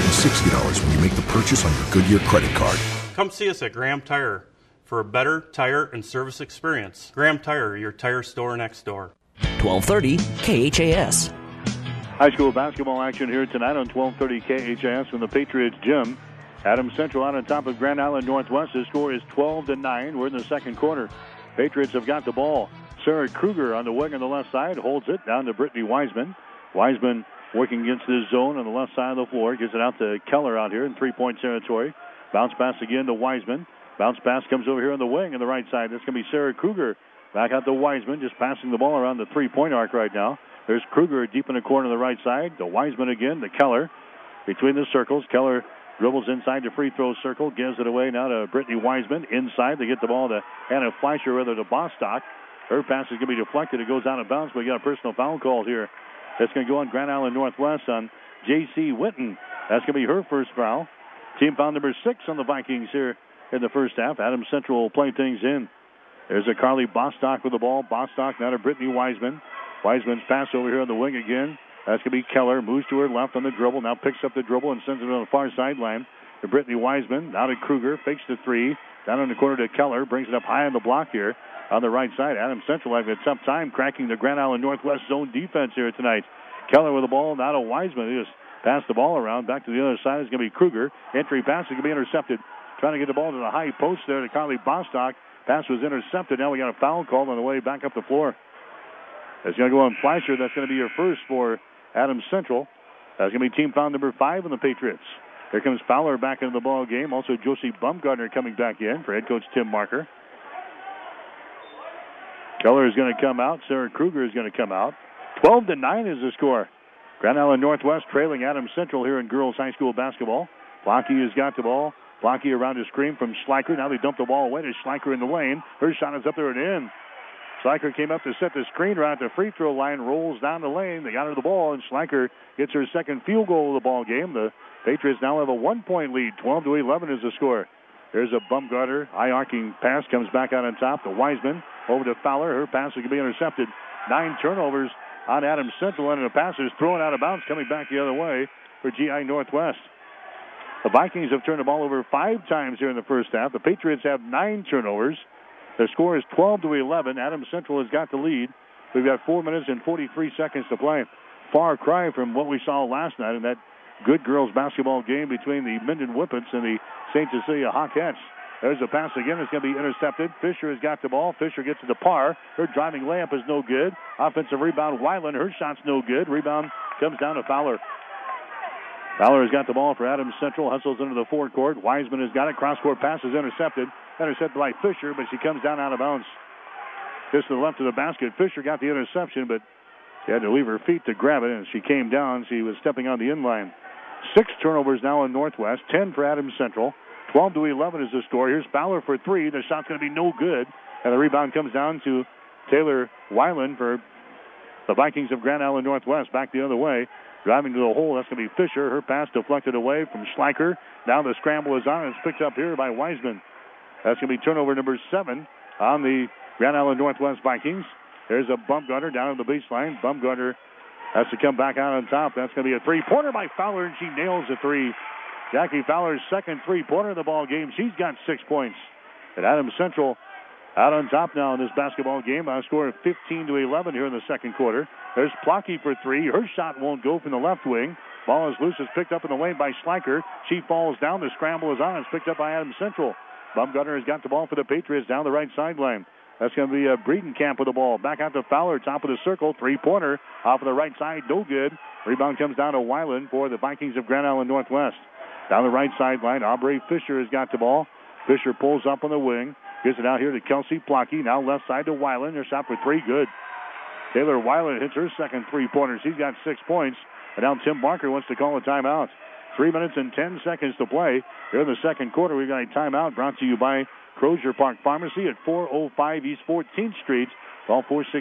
$160 when you make the purchase on your Goodyear credit card. Come see us at Graham Tire for a better tire and service experience. Graham Tire, your tire store next door. 1230 KHAS. High school basketball action here tonight on 1230 KHAS from the Patriots gym. Adams Central out on top of Grand Island Northwest. The score is 12-9. We're in the second quarter. Patriots have got the ball. Sarah Kruger on the wing on the left side holds it down to Brittany Wiseman. Wiseman working against the zone on the left side of the floor. Gives it out to Keller out here in 3-point territory. Bounce pass again to Wiseman. Bounce pass comes over here on the wing on the right side. That's going to be Sarah Kruger. Back out to Wiseman, just passing the ball around the 3-point arc right now. There's Kruger deep in the corner on the right side. To Wiseman again, to Keller. Between the circles, Keller dribbles inside the free throw circle, gives it away now to Brittany Wiseman. Inside, they get the ball to Hannah Fleischer, rather to Bostock. Her pass is going to be deflected. It goes out of bounds, but we got a personal foul called here. That's going to go on Grand Island Northwest on J.C. Winton. That's going to be her first foul. Team foul number 6 on the Vikings here in the first half. Adams Central will play things in. There's a Carly Bostock with the ball. Bostock now to Brittany Wiseman. Wiseman's pass over here on the wing again. That's going to be Keller. Moves to her left on the dribble. Now picks up the dribble and sends it on the far sideline to Brittany Wiseman. Now to Kruger. Fakes the 3. Down in the corner to Keller. Brings it up high on the block here on the right side. Adams Central having a tough time cracking the Grand Island Northwest zone defense here tonight. Keller with the ball. Now to Wiseman. He just passed the ball around. Back to the other side is going to be Kruger. Entry pass is going to be intercepted. Trying to get the ball to the high post there to Carly Bostock. Pass was intercepted. Now we got a foul called on the way back up the floor. It's going to go on Fleischer. That's going to be your first for Adams Central. That's going to be team foul number 5 on the Patriots. Here comes Fowler back into the ball game. Also Josie Bumgarner coming back in for head coach Tim Marker. Keller is going to come out. Sarah Kruger is going to come out. 12-9 is the score. Grand Island Northwest trailing Adams Central here in girls high school basketball. Blocky has got the ball. Blocky around a screen from Schleicher. Now they dump the ball away to Schleicher in the lane. Her shot is up there and in. Schleicher came up to set the screen right at the free throw line, rolls down the lane. They got her the ball, and Schleicher gets her second field goal of the ball game. The Patriots now have a 1-point lead. 12-11 is the score. There's a Bumgarner. High arcing pass comes back out on top to Wiseman. Over to Fowler. Her pass is going to be intercepted. 9 turnovers on Adams Central, and the pass is thrown out of bounds, coming back the other way for GI Northwest. The Vikings have turned the ball over 5 times here in the first half. The Patriots have 9 turnovers. The score is 12-11. Adams Central has got the lead. We've got 4 minutes and 43 seconds to play. Far cry from what we saw last night in that good girls basketball game between the Minden Whippets and the St. Cecilia Hawkettes. There's a pass again. It's going to be intercepted. Fisher has got the ball. Fisher gets it to Parr. Her driving layup is no good. Offensive rebound, Weiland. Her shot's no good. Rebound comes down to Fowler. Fowler has got the ball for Adams Central. Hustles into the forecourt. Wiseman has got it. Cross-court pass is intercepted. Intercepted by Fisher, but she comes down out of bounds. Just to the left of the basket. Fisher got the interception, but she had to leave her feet to grab it, and she came down. She was stepping on the inline. 6 turnovers now in Northwest. 10 for Adams Central. 12-11 is the score. Here's Fowler for 3. The shot's going to be no good. And the rebound comes down to Taylor Weiland for the Vikings of Grand Island Northwest. Back the other way. Driving to the hole, that's going to be Fisher. Her pass deflected away from Schleicher. Now the scramble is on. It's picked up here by Wiseman. That's going to be turnover number 7 on the Grand Island Northwest Vikings. There's a Bumgarner down on the baseline. Bumgarner has to come back out on top. That's going to be a 3-pointer by Fowler, and she nails the 3. Jackie Fowler's second 3-pointer of the ball game. She's got 6 points. And Adams Central out on top now in this basketball game. On a score of 15-11 here in the second quarter. There's Plocky for 3. Her shot won't go from the left wing. Ball is loose. It's picked up in the lane by Schleicher. She falls down. The scramble is on. It's picked up by Adams Central. Bumgarner has got the ball for the Patriots down the right sideline. That's going to be Breedenkamp with the ball. Back out to Fowler, top of the circle. 3-pointer off of the right side. No good. Rebound comes down to Weiland for the Vikings of Grand Island Northwest. Down the right sideline, Aubrey Fisher has got the ball. Fisher pulls up on the wing. Gives it out here to Kelsey Plocky. Now left side to Weiland. Her shot for 3, good. Taylor Weiland hits her second 3-pointer. She's got 6 points. And now Tim Barker wants to call a timeout. 3 minutes and 10 seconds to play. Here in the second quarter, we've got a timeout brought to you by Crozier Park Pharmacy at 405 East 14th Street. Call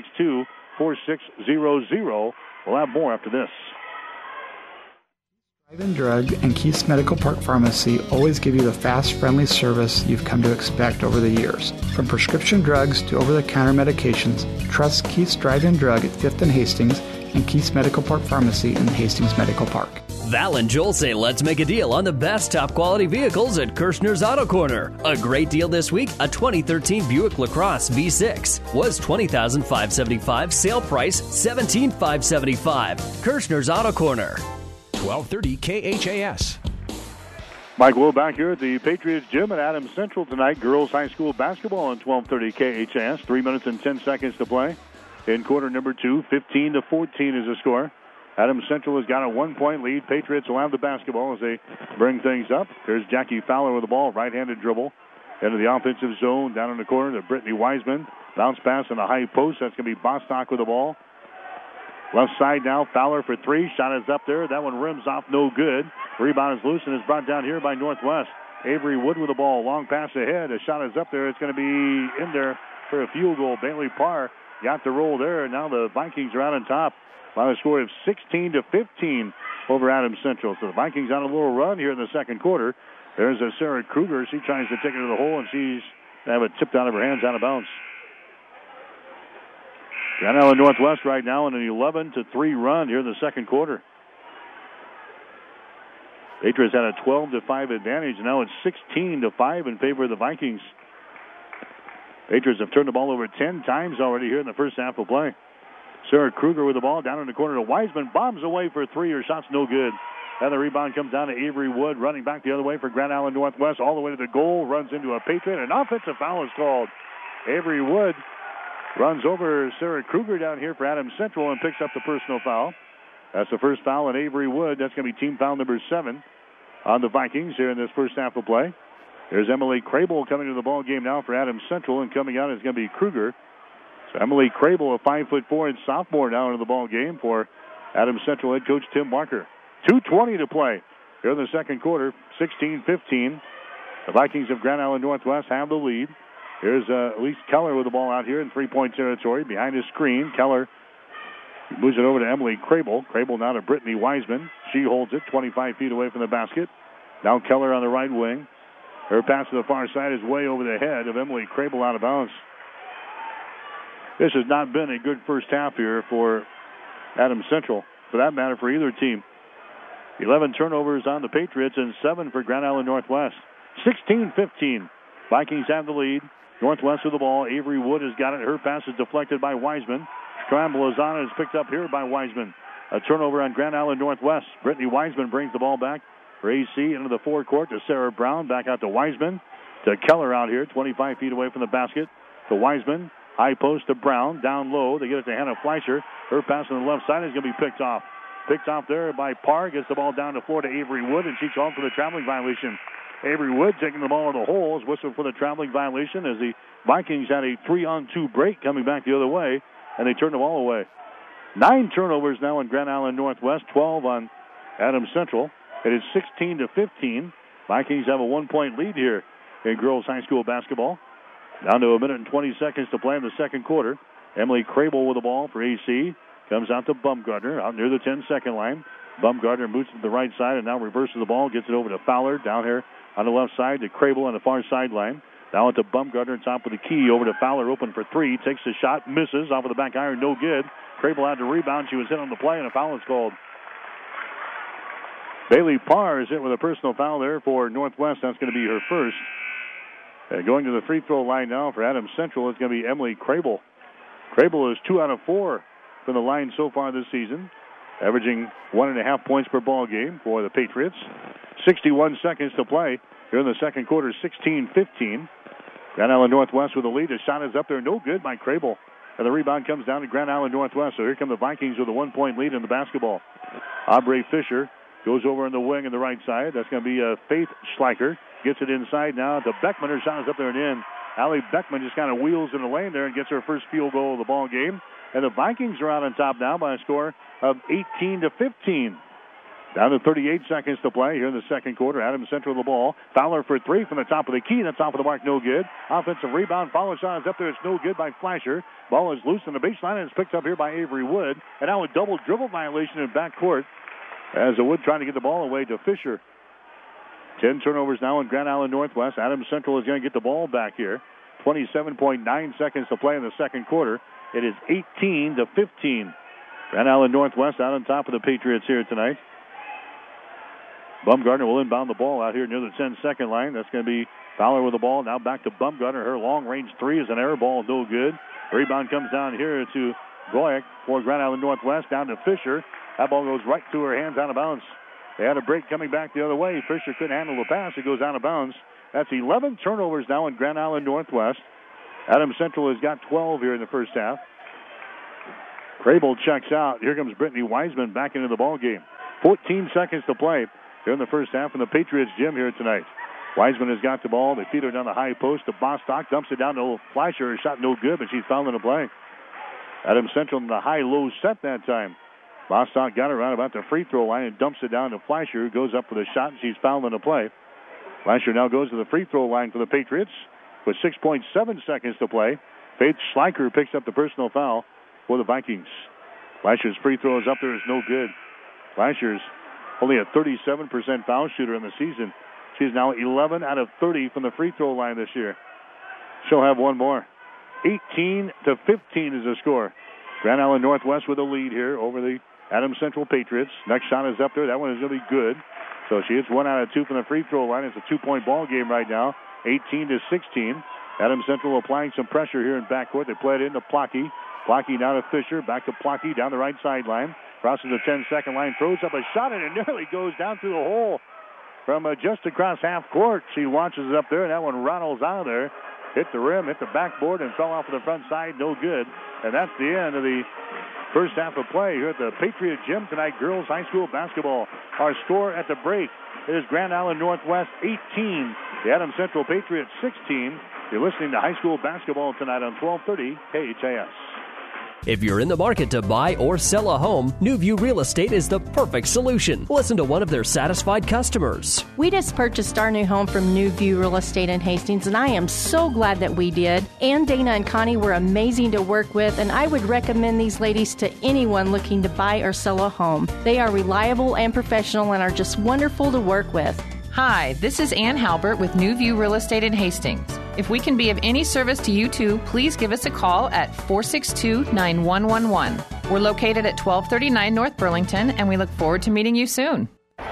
462-4600. We'll have more after this. Drive-In Drug and Keith's Medical Park Pharmacy always give you the fast, friendly service you've come to expect over the years. From prescription drugs to over-the-counter medications, trust Keith's Drive-In Drug at 5th and Hastings and Keith's Medical Park Pharmacy in Hastings Medical Park. Val and Joel say let's make a deal on the best top-quality vehicles at Kirshner's Auto Corner. A great deal this week, a 2013 Buick LaCrosse V6 was $20,575, sale price $17,575. Kirshner's Auto Corner. 1230 KHAS. Mike Will back here at the Patriots Gym at Adams Central tonight. Girls High School basketball on 1230 KHAS. 3 minutes and 10 seconds to play. In quarter number 2, 15-14 is the score. Adams Central has got a 1-point lead. Patriots will have the basketball as they bring things up. There's Jackie Fowler with the ball. Right-handed dribble. Into the offensive zone. Down in the corner to Brittany Wiseman. Bounce pass on the high post. That's going to be Bostock with the ball. Left side now, Fowler for 3. Shot is up there. That one rims off, no good. Rebound is loose and is brought down here by Northwest. Avery Wood with the ball. Long pass ahead. A shot is up there. It's going to be in there for a field goal. Bailey Parr got the roll there. And now the Vikings are out on top by a score of 16-15 over Adams Central. So the Vikings on a little run here in the second quarter. There's a Sarah Kruger. She tries to take it to the hole, and she's going to have it tipped out of her hands out of bounds. Grand Island Northwest right now in an 11-3 run here in the second quarter. Patriots had a 12-5 advantage, and now it's 16-5 in favor of the Vikings. Patriots have turned the ball over 10 times already here in the first half of play. Sarah Kruger with the ball down in the corner to Wiseman. Bombs away for 3. Her shot's no good. And the rebound comes down to Avery Wood, running back the other way for Grand Island Northwest, all the way to the goal, runs into a Patriot. An offensive foul is called. Avery Wood runs over Sarah Kruger down here for Adams Central and picks up the personal foul. That's the first foul on Avery Wood. That's going to be team foul number 7 on the Vikings here in this first half of play. There's Emily Crable coming to the ball game now for Adams Central, and coming out is going to be Kruger. So Emily Crable, a 5'4" and sophomore, now into the ball game for Adams Central head coach Tim Barker. 2:20 to play here in the second quarter, 16-15. The Vikings of Grand Island Northwest have the lead. Here's Elise Keller with the ball out here in three-point territory behind his screen. Keller moves it over to Emily Crable. Crable now to Brittany Wiseman. She holds it 25 feet away from the basket. Now Keller on the right wing. Her pass to the far side is way over the head of Emily Crable, out of bounds. This has not been a good first half here for Adams Central, for that matter, for either team. 11 turnovers on the Patriots and 7 for Grand Island Northwest. 16-15. Vikings have the lead. Northwest with the ball. Avery Wood has got it. Her pass is deflected by Wiseman. Scramble is on. It is picked up here by Wiseman. A turnover on Grand Island Northwest. Brittany Wiseman brings the ball back for AC into the forecourt to Sarah Brown. Back out to Wiseman. To Keller out here, 25 feet away from the basket. To Wiseman. High post to Brown. Down low. They get it to Hannah Fleischer. Her pass on the left side is going to be picked off. Picked off there by Parr. Gets the ball down the floor to Avery Wood, and she called for the traveling violation. Avery Wood taking the ball in the hole is whistled for the traveling violation as the Vikings had a 3-on-2 break coming back the other way, and they turned the ball away. 9 turnovers now in Grand Island Northwest, 12 on Adams Central. It is 16-15. Vikings have a 1-point lead here in girls high school basketball. Down to a minute and 20 seconds to play in the second quarter. Emily Crable with the ball for AC. Comes out to Bumgardner out near the 10-second line. Bumgardner moves to the right side and now reverses the ball. Gets it over to Fowler down here on the left side to Crable on the far sideline. Now into Bumgardner, top of the key, over to Fowler, open for 3. Takes the shot, misses, off of the back iron, no good. Crable had to rebound. She was hit on the play, and a foul is called. Bailey Parr is hit with a personal foul there for Northwest. That's going to be her first. Going to the free throw line now for Adams Central is going to be Emily Crable. Crable is 2 out of 4 from the line so far this season, averaging 1.5 points per ball game for the Patriots. 61 seconds to play here in the second quarter, 16-15. Grand Island Northwest with the lead. A shot is up there, no good by Crable. And the rebound comes down to Grand Island Northwest. So here come the Vikings with a 1-point lead in the basketball. Aubrey Fisher goes over in the wing on the right side. That's going to be Faith Schleicher. Gets it inside now to Beckman. Her shot is up there and in. Allie Beckman just kind of wheels in the lane there and gets her first field goal of the ball game. And the Vikings are out on top now by a score of 18-15. Down to 38 seconds to play here in the second quarter. Adams Central with the ball. Fowler for 3 from the top of the key. That's off of the mark, no good. Offensive rebound. Fowler shot is up there. It's no good by Fleischer. Ball is loose on the baseline and it's picked up here by Avery Wood. And now a double dribble violation in backcourt as Wood trying to get the ball away to Fisher. 10 turnovers now in Grand Island Northwest. Adams Central is going to get the ball back here. 27.9 seconds to play in the second quarter. It is 18-15. Grand Island Northwest out on top of the Patriots here tonight. Bumgardner will inbound the ball out here near the 10-second line. That's going to be Fowler with the ball. Now back to Bumgardner. Her long-range 3 is an air ball, no good. Rebound comes down here to Goyak for Grand Island Northwest. Down to Fisher. That ball goes right through her hands, out of bounds. They had a break coming back the other way. Fisher couldn't handle the pass. It goes out of bounds. That's 11 turnovers now in Grand Island Northwest. Adams Central has got 12 here in the first half. Crable checks out. Here comes Brittany Wiseman back into the ball game. 14 seconds to play here in the first half in the Patriots gym here tonight. Wiseman has got the ball. They feed her down the high post to Bostock. Dumps it down to Fleischer. Her shot no good, but she's fouled in the play. Adams Central in the high-low set that time. Bostock got her right about the free throw line and dumps it down to Fleischer, who goes up for the shot, and she's fouled in the play. Fleischer now goes to the free throw line for the Patriots with 6.7 seconds to play. Faith Schleicher picks up the personal foul for the Vikings. Fleischer's free throw is up there. It's no good. Fleischer's only a 37% foul shooter in the season. She's now 11 out of 30 from the free throw line this year. She'll have one more. 18-15 is the score. Grand Island Northwest with a lead here over the Adams Central Patriots. Next shot is up there. That one is going to be good. So she hits 1 out of 2 from the free throw line. It's a 2-point ball game right now. 18-16. Adams Central applying some pressure here in backcourt. They play it into Plocky. Plocky now to Fisher. Back to Plocky down the right sideline. Crosses the 10-second line. Throws up a shot and it nearly goes down through the hole from just across half court. She launches it up there and that one rattles out of there. Hit the rim, hit the backboard, and fell off of the front side. No good. And that's the end of the first half of play here at the Patriot Gym tonight, girls high school basketball. Our score at the break is Grand Island Northwest 18, the Adams Central Patriots 16. You're listening to high school basketball tonight on 1230 KHAS. If you're in the market to buy or sell a home, Newview Real Estate is the perfect solution. Listen to one of their satisfied customers. We just purchased our new home from Newview Real Estate in Hastings, and I am so glad that we did. Ann, Dana, and Connie were amazing to work with, and I would recommend these ladies to anyone looking to buy or sell a home. They are reliable and professional and are just wonderful to work with. Hi, this is Ann Halbert with Newview Real Estate in Hastings. If we can be of any service to you too, please give us a call at 462-9111. We're located at 1239 North Burlington, and we look forward to meeting you soon.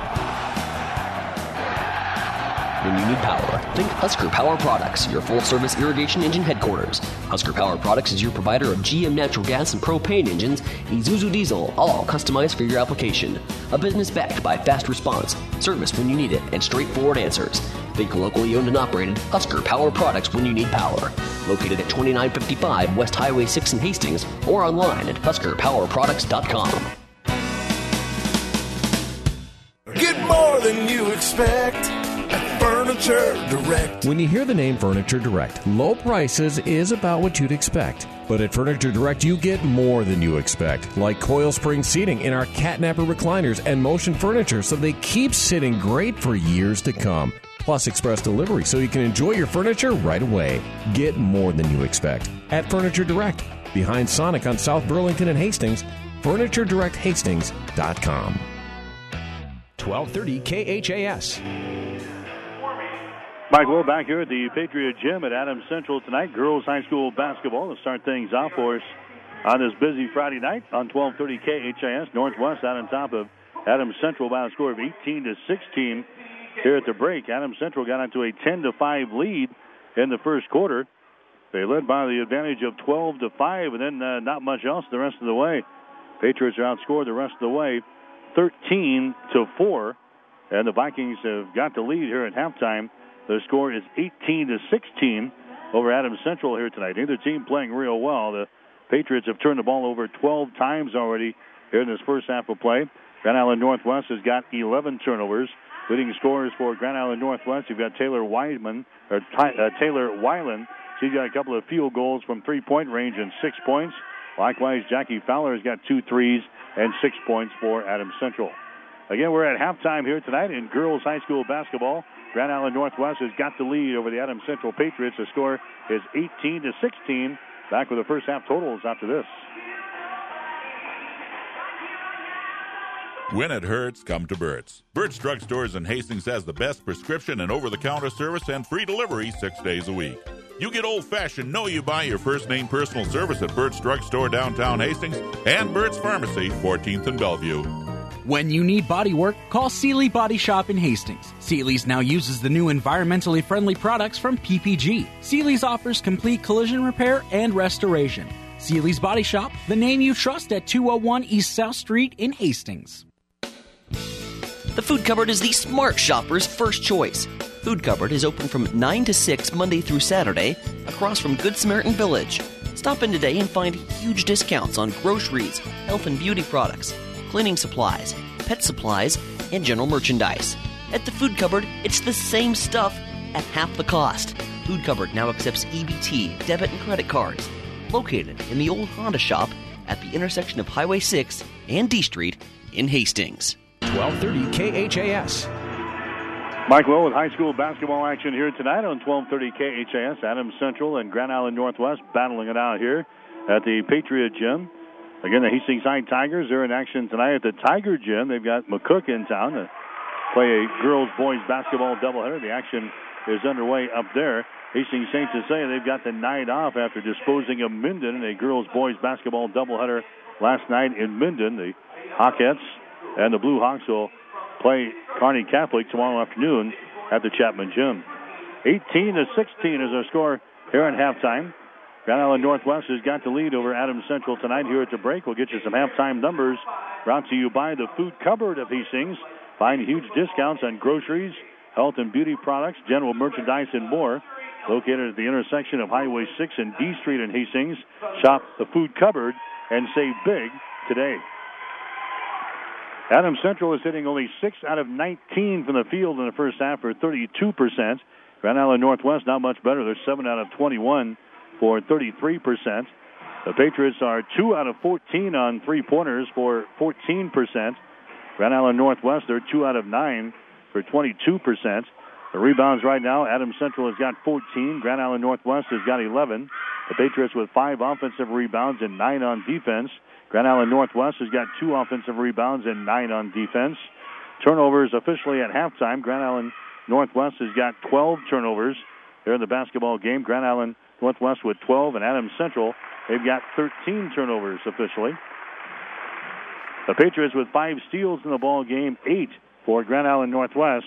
When you need power, think Husker Power Products, your full-service irrigation engine headquarters. Husker Power Products is your provider of GM natural gas and propane engines, Isuzu diesel, all customized for your application. A business backed by fast response, service when you need it, and straightforward answers. Think locally owned and operated Husker Power Products when you need power. Located at 2955 West Highway 6 in Hastings, or online at huskerpowerproducts.com. Get more than you expect. Furniture Direct. When you hear the name Furniture Direct, low prices is about what you'd expect. But at Furniture Direct, you get more than you expect, like coil spring seating in our catnapper recliners and motion furniture, so they keep sitting great for years to come. Plus express delivery, so you can enjoy your furniture right away. Get more than you expect at Furniture Direct, behind Sonic on South Burlington and Hastings, FurnitureDirectHastings.com. 1230 KHAS. Mike Will back here at the Patriot Gym at Adams Central tonight. Girls High School basketball to start things off for us on this busy Friday night on 1230 KHAS. Northwest out on top of Adams Central by a score of 18-16 here at the break. Adams Central got onto a 10-5 lead in the first quarter. They led by the advantage of 12-5, and then not much else the rest of the way. Patriots are outscored the rest of the way 13-4, and the Vikings have got the lead here at halftime. The score is 18-16 over Adams Central here tonight. Neither team playing real well. The Patriots have turned the ball over 12 times already here in this first half of play. Grand Island Northwest has got 11 turnovers. Leading scorers for Grand Island Northwest, you've got Taylor Wyland. She's got a couple of field goals from three-point range and 6 points. Likewise, Jackie Fowler has got 2 threes and 6 points for Adams Central. Again, we're at halftime here tonight in girls high school basketball. Grand Island Northwest has got the lead over the Adams Central Patriots. The score is 18-16. Back with the first half totals after this. When it hurts, come to Burt's. Burt's Drug Stores in Hastings has the best prescription and over-the-counter service and free delivery 6 days a week. You get old-fashioned know-you-buy your first-name personal service at Burt's Drug Store downtown Hastings and Burt's Pharmacy, 14th and Bellevue. When you need body work, call Seeley Body Shop in Hastings. Seeley's now uses the new environmentally friendly products from PPG. Seeley's offers complete collision repair and restoration. Seeley's Body Shop, the name you trust at 201 East South Street in Hastings. The Food Cupboard is the smart shopper's first choice. Food Cupboard is open from 9 to 6 Monday through Saturday across from Good Samaritan Village. Stop in today and find huge discounts on groceries, health and beauty products, cleaning supplies, pet supplies, and general merchandise. At the Food Cupboard, it's the same stuff at half the cost. Food Cupboard now accepts EBT, debit, and credit cards. Located in the old Honda shop at the intersection of Highway 6 and D Street in Hastings. 1230 KHAS. Mike Lowe with high school basketball action here tonight on 1230 KHAS. Adams Central and Grand Island Northwest battling it out here at the Patriot Gym. Again, the Hastings High Tigers are in action tonight at the Tiger Gym. They've got McCook in town to play a girls-boys basketball doubleheader. The action is underway up there. Hastings St. Cecilia, they've got the night off after disposing of Minden in a girls-boys basketball doubleheader last night in Minden. The Hawkettes and the Blue Hawks will play Kearney Catholic tomorrow afternoon at the Chapman Gym. 18-16 is our score here at halftime. Grand Island Northwest has got the lead over Adams Central tonight here at the break. We'll get you some halftime numbers brought to you by the Food Cupboard of Hastings. Find huge discounts on groceries, health and beauty products, general merchandise, and more. Located at the intersection of Highway 6 and D Street in Hastings. Shop the Food Cupboard and save big today. Adams Central is hitting only 6 out of 19 from the field in the first half for 32%. Grand Island Northwest not much better. They're 7 out of 21 for 33%. The Patriots are 2 out of 14 on three-pointers for 14%. Grand Island Northwest, they're 2 out of 9 for 22%. The rebounds right now, Adams Central has got 14. Grand Island Northwest has got 11. The Patriots with 5 offensive rebounds and 9 on defense. Grand Island Northwest has got 2 offensive rebounds and 9 on defense. Turnovers officially at halftime. Grand Island Northwest has got 12 turnovers there in the basketball game. Grand Island Northwest with 12, and Adams Central, they've got 13 turnovers officially. The Patriots with 5 steals in the ball game, 8 for Grand Island Northwest.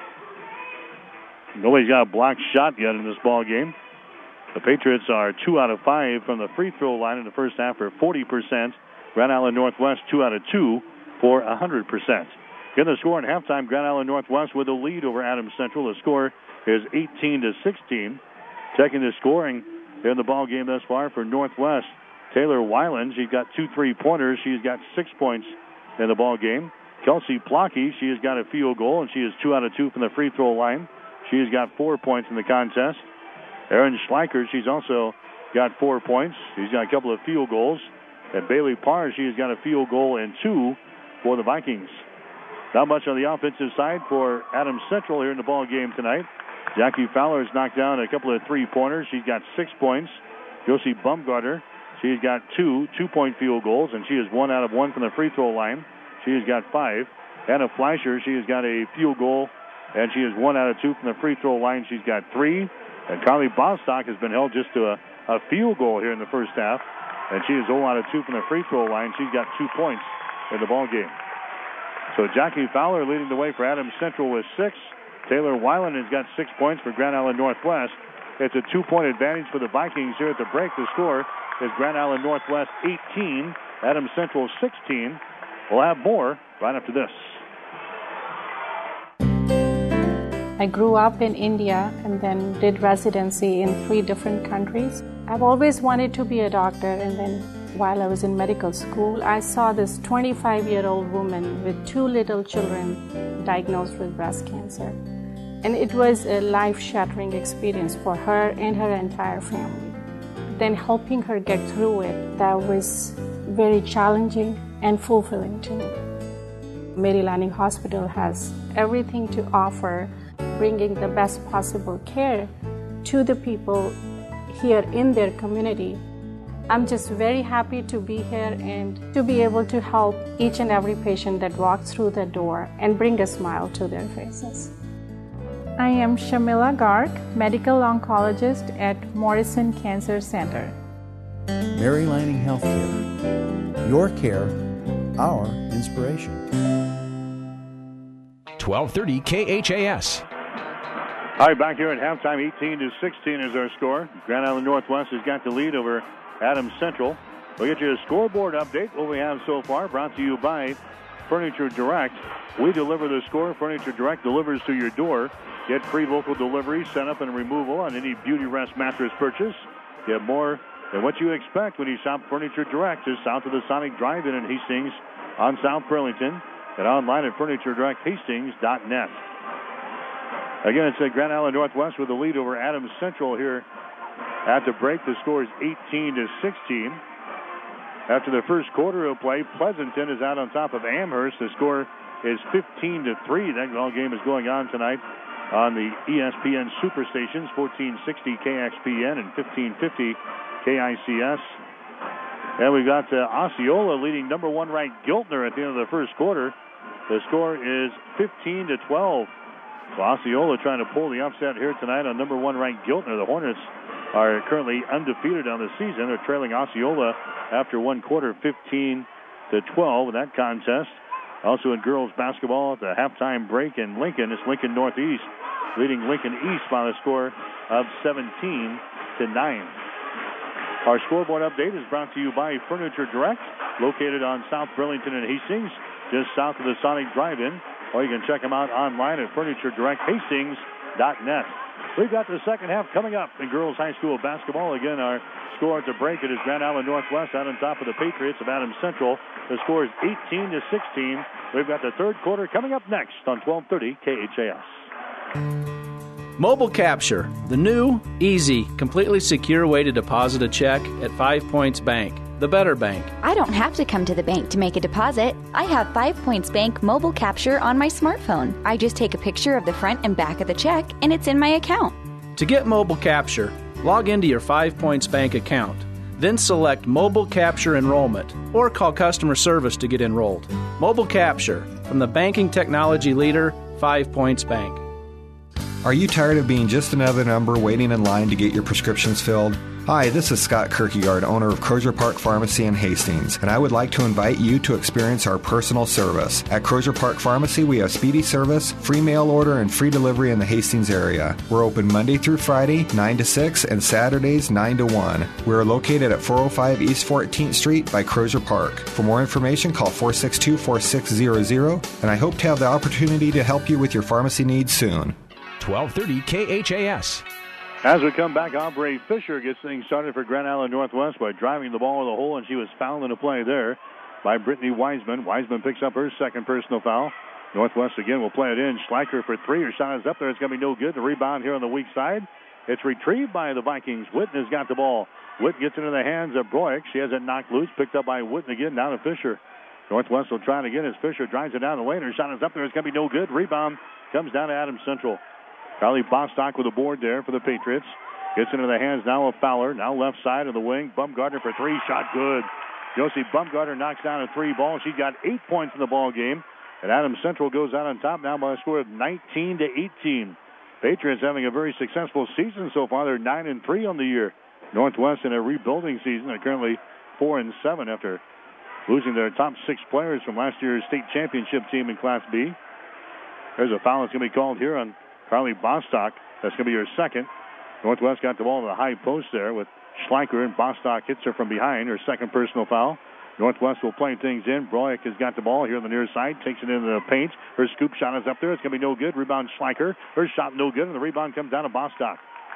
Nobody's got a blocked shot yet in this ball game. The Patriots are 2 out of 5 from the free throw line in the first half for 40%. Grand Island Northwest 2 out of 2 for 100%. Get the score at halftime. Grand Island Northwest with a lead over Adams Central. The score is 18-16. Checking the scoring in the ball game thus far for Northwest. Taylor Weiland, she's got 2 3-pointers. She's got 6 points in the ball game. Kelsey Plocky, she has got a field goal, and she is 2 out of 2 from the free throw line. She has got 4 points in the contest. Erin Schleicher, she's also got 4 points. She's got a couple of field goals. And Bailey Parr, she has got a field goal and 2 for the Vikings. Not much on the offensive side for Adams Central here in the ball game tonight. Jackie Fowler has knocked down a couple of 3-pointers. She's got 6 points. Josie Bumgarner, she's got 2 2-point field goals, and she is 1 out of 1 from the free throw line. She has got 5. Anna Fleischer, she has got a field goal, and she is 1 out of 2 from the free throw line. She's got 3. And Carly Bostock has been held just to a field goal here in the first half, and she is 0 out of 2 from the free throw line. She's got 2 points in the ball game. So Jackie Fowler leading the way for Adams Central with 6. Taylor Weiland has got 6 points for Grand Island Northwest. It's a 2-point advantage for the Vikings here at the break. The score is Grand Island Northwest 18, Adams Central 16. We'll have more right after this. I grew up in India and then did residency in 3 different countries. I've always wanted to be a doctor, and then while I was in medical school, I saw this 25-year-old woman with 2 little children diagnosed with breast cancer. And it was a life-shattering experience for her and her entire family. Then helping her get through it, that was very challenging and fulfilling to me. Mary Lanning Hospital has everything to offer, bringing the best possible care to the people here in their community. I'm just very happy to be here and to be able to help each and every patient that walks through the door and bring a smile to their faces. I am Shamila Garg, medical oncologist at Morrison Cancer Center. Mary Lanning Healthcare. Your care, our inspiration. 1230 KHAS. All right, back here at halftime, 18-16 is our score. Grand Island Northwest has got the lead over Adams Central. We'll get you a scoreboard update, what we have so far, brought to you by Furniture Direct. We deliver the score. Furniture Direct delivers to your door. Get free local delivery, setup, and removal on any Beautyrest mattress purchase. Get more than what you expect when you shop Furniture Direct. Just south of the Sonic Drive-In in Hastings on South Burlington and online at FurnitureDirectHastings.net. Again, it's Grand Island Northwest with the lead over Adams Central here at the break. The score is 18-16. After the first quarter of play, Pleasanton is out on top of Amherst. The score is 15-3. That ball game is going on tonight on the ESPN Superstations, 1460 KXPN and 1550 KICS. And we've got Osceola leading number 1 ranked Giltner at the end of the first quarter. The score is 15-12. So Osceola trying to pull the upset here tonight on number 1 ranked Giltner. The Hornets are currently undefeated on the season. They're trailing Osceola after one quarter, 15-12 in that contest. Also in girls basketball at the halftime break in Lincoln, it's Lincoln Northeast leading Lincoln East by the score of 17-9. Our scoreboard update is brought to you by Furniture Direct, located on South Burlington and Hastings, just south of the Sonic Drive-In. Or you can check them out online at FurnitureDirectHastings.net. We've got the second half coming up in girls high school basketball. Again, our score at the break, it is Grand Island Northwest out on top of the Patriots of Adams Central. The score is 18-16. We've got the third quarter coming up next on 1230 KHAS. Mobile Capture, the new, easy, completely secure way to deposit a check at 5 Points Bank, the better bank. I don't have to come to the bank to make a deposit. I have 5 Points Bank Mobile Capture on my smartphone. I just take a picture of the front and back of the check, and it's in my account. To get Mobile Capture, log into your 5 Points Bank account. Then select Mobile Capture Enrollment or call customer service to get enrolled. Mobile Capture from the banking technology leader, 5 Points Bank. Are you tired of being just another number waiting in line to get your prescriptions filled? Hi, this is Scott Kierkegaard, owner of Crozier Park Pharmacy in Hastings, and I would like to invite you to experience our personal service. At Crozier Park Pharmacy, we have speedy service, free mail order, and free delivery in the Hastings area. We're open Monday through Friday, 9 to 6, and Saturdays, 9 to 1. We're located at 405 East 14th Street by Crozier Park. For more information, call 462-4600, and I hope to have the opportunity to help you with your pharmacy needs soon. 1230 KHAS. As we come back, Aubrey Fisher gets things started for Grand Island Northwest by driving the ball in the hole, and she was fouled in a play there by Brittany Wiseman. Wiseman picks up her second personal foul. Northwest again will play it in. Schleicher for three. Her shot is up there. It's going to be no good. The rebound here on the weak side. It's retrieved by the Vikings. Witten has got the ball. Witten gets into the hands of Broik. She has it knocked loose. Picked up by Witten again. Down to Fisher. Northwest will try it again as Fisher drives it down the lane. Her shot is up there. It's going to be no good. Rebound comes down to Adams Central. Carly Bostock with a board there for the Patriots. Gets into the hands now of Fowler. Now left side of the wing. Bumgarner for three. Shot good. Josie Bumgarner knocks down a three ball. She got 8 points in the ball game. And Adams Central goes out on top now by a score of 19-18. Patriots having a very successful season so far. They're 9-3 on the year. Northwest in a rebuilding season. They're currently 4-7 after losing their top 6 players from last year's state championship team in Class B. There's a foul that's going to be called here on Carly Bostock. That's going to be her second. Northwest got the ball to the high post there with Schleicher, and Bostock hits her from behind, her second personal foul. Northwest will play things in. Broik has got the ball here on the near side, takes it into the paint. Her scoop shot is up there. It's going to be no good. Rebound Schleicher. Her shot no good, and the rebound comes down to Bostock.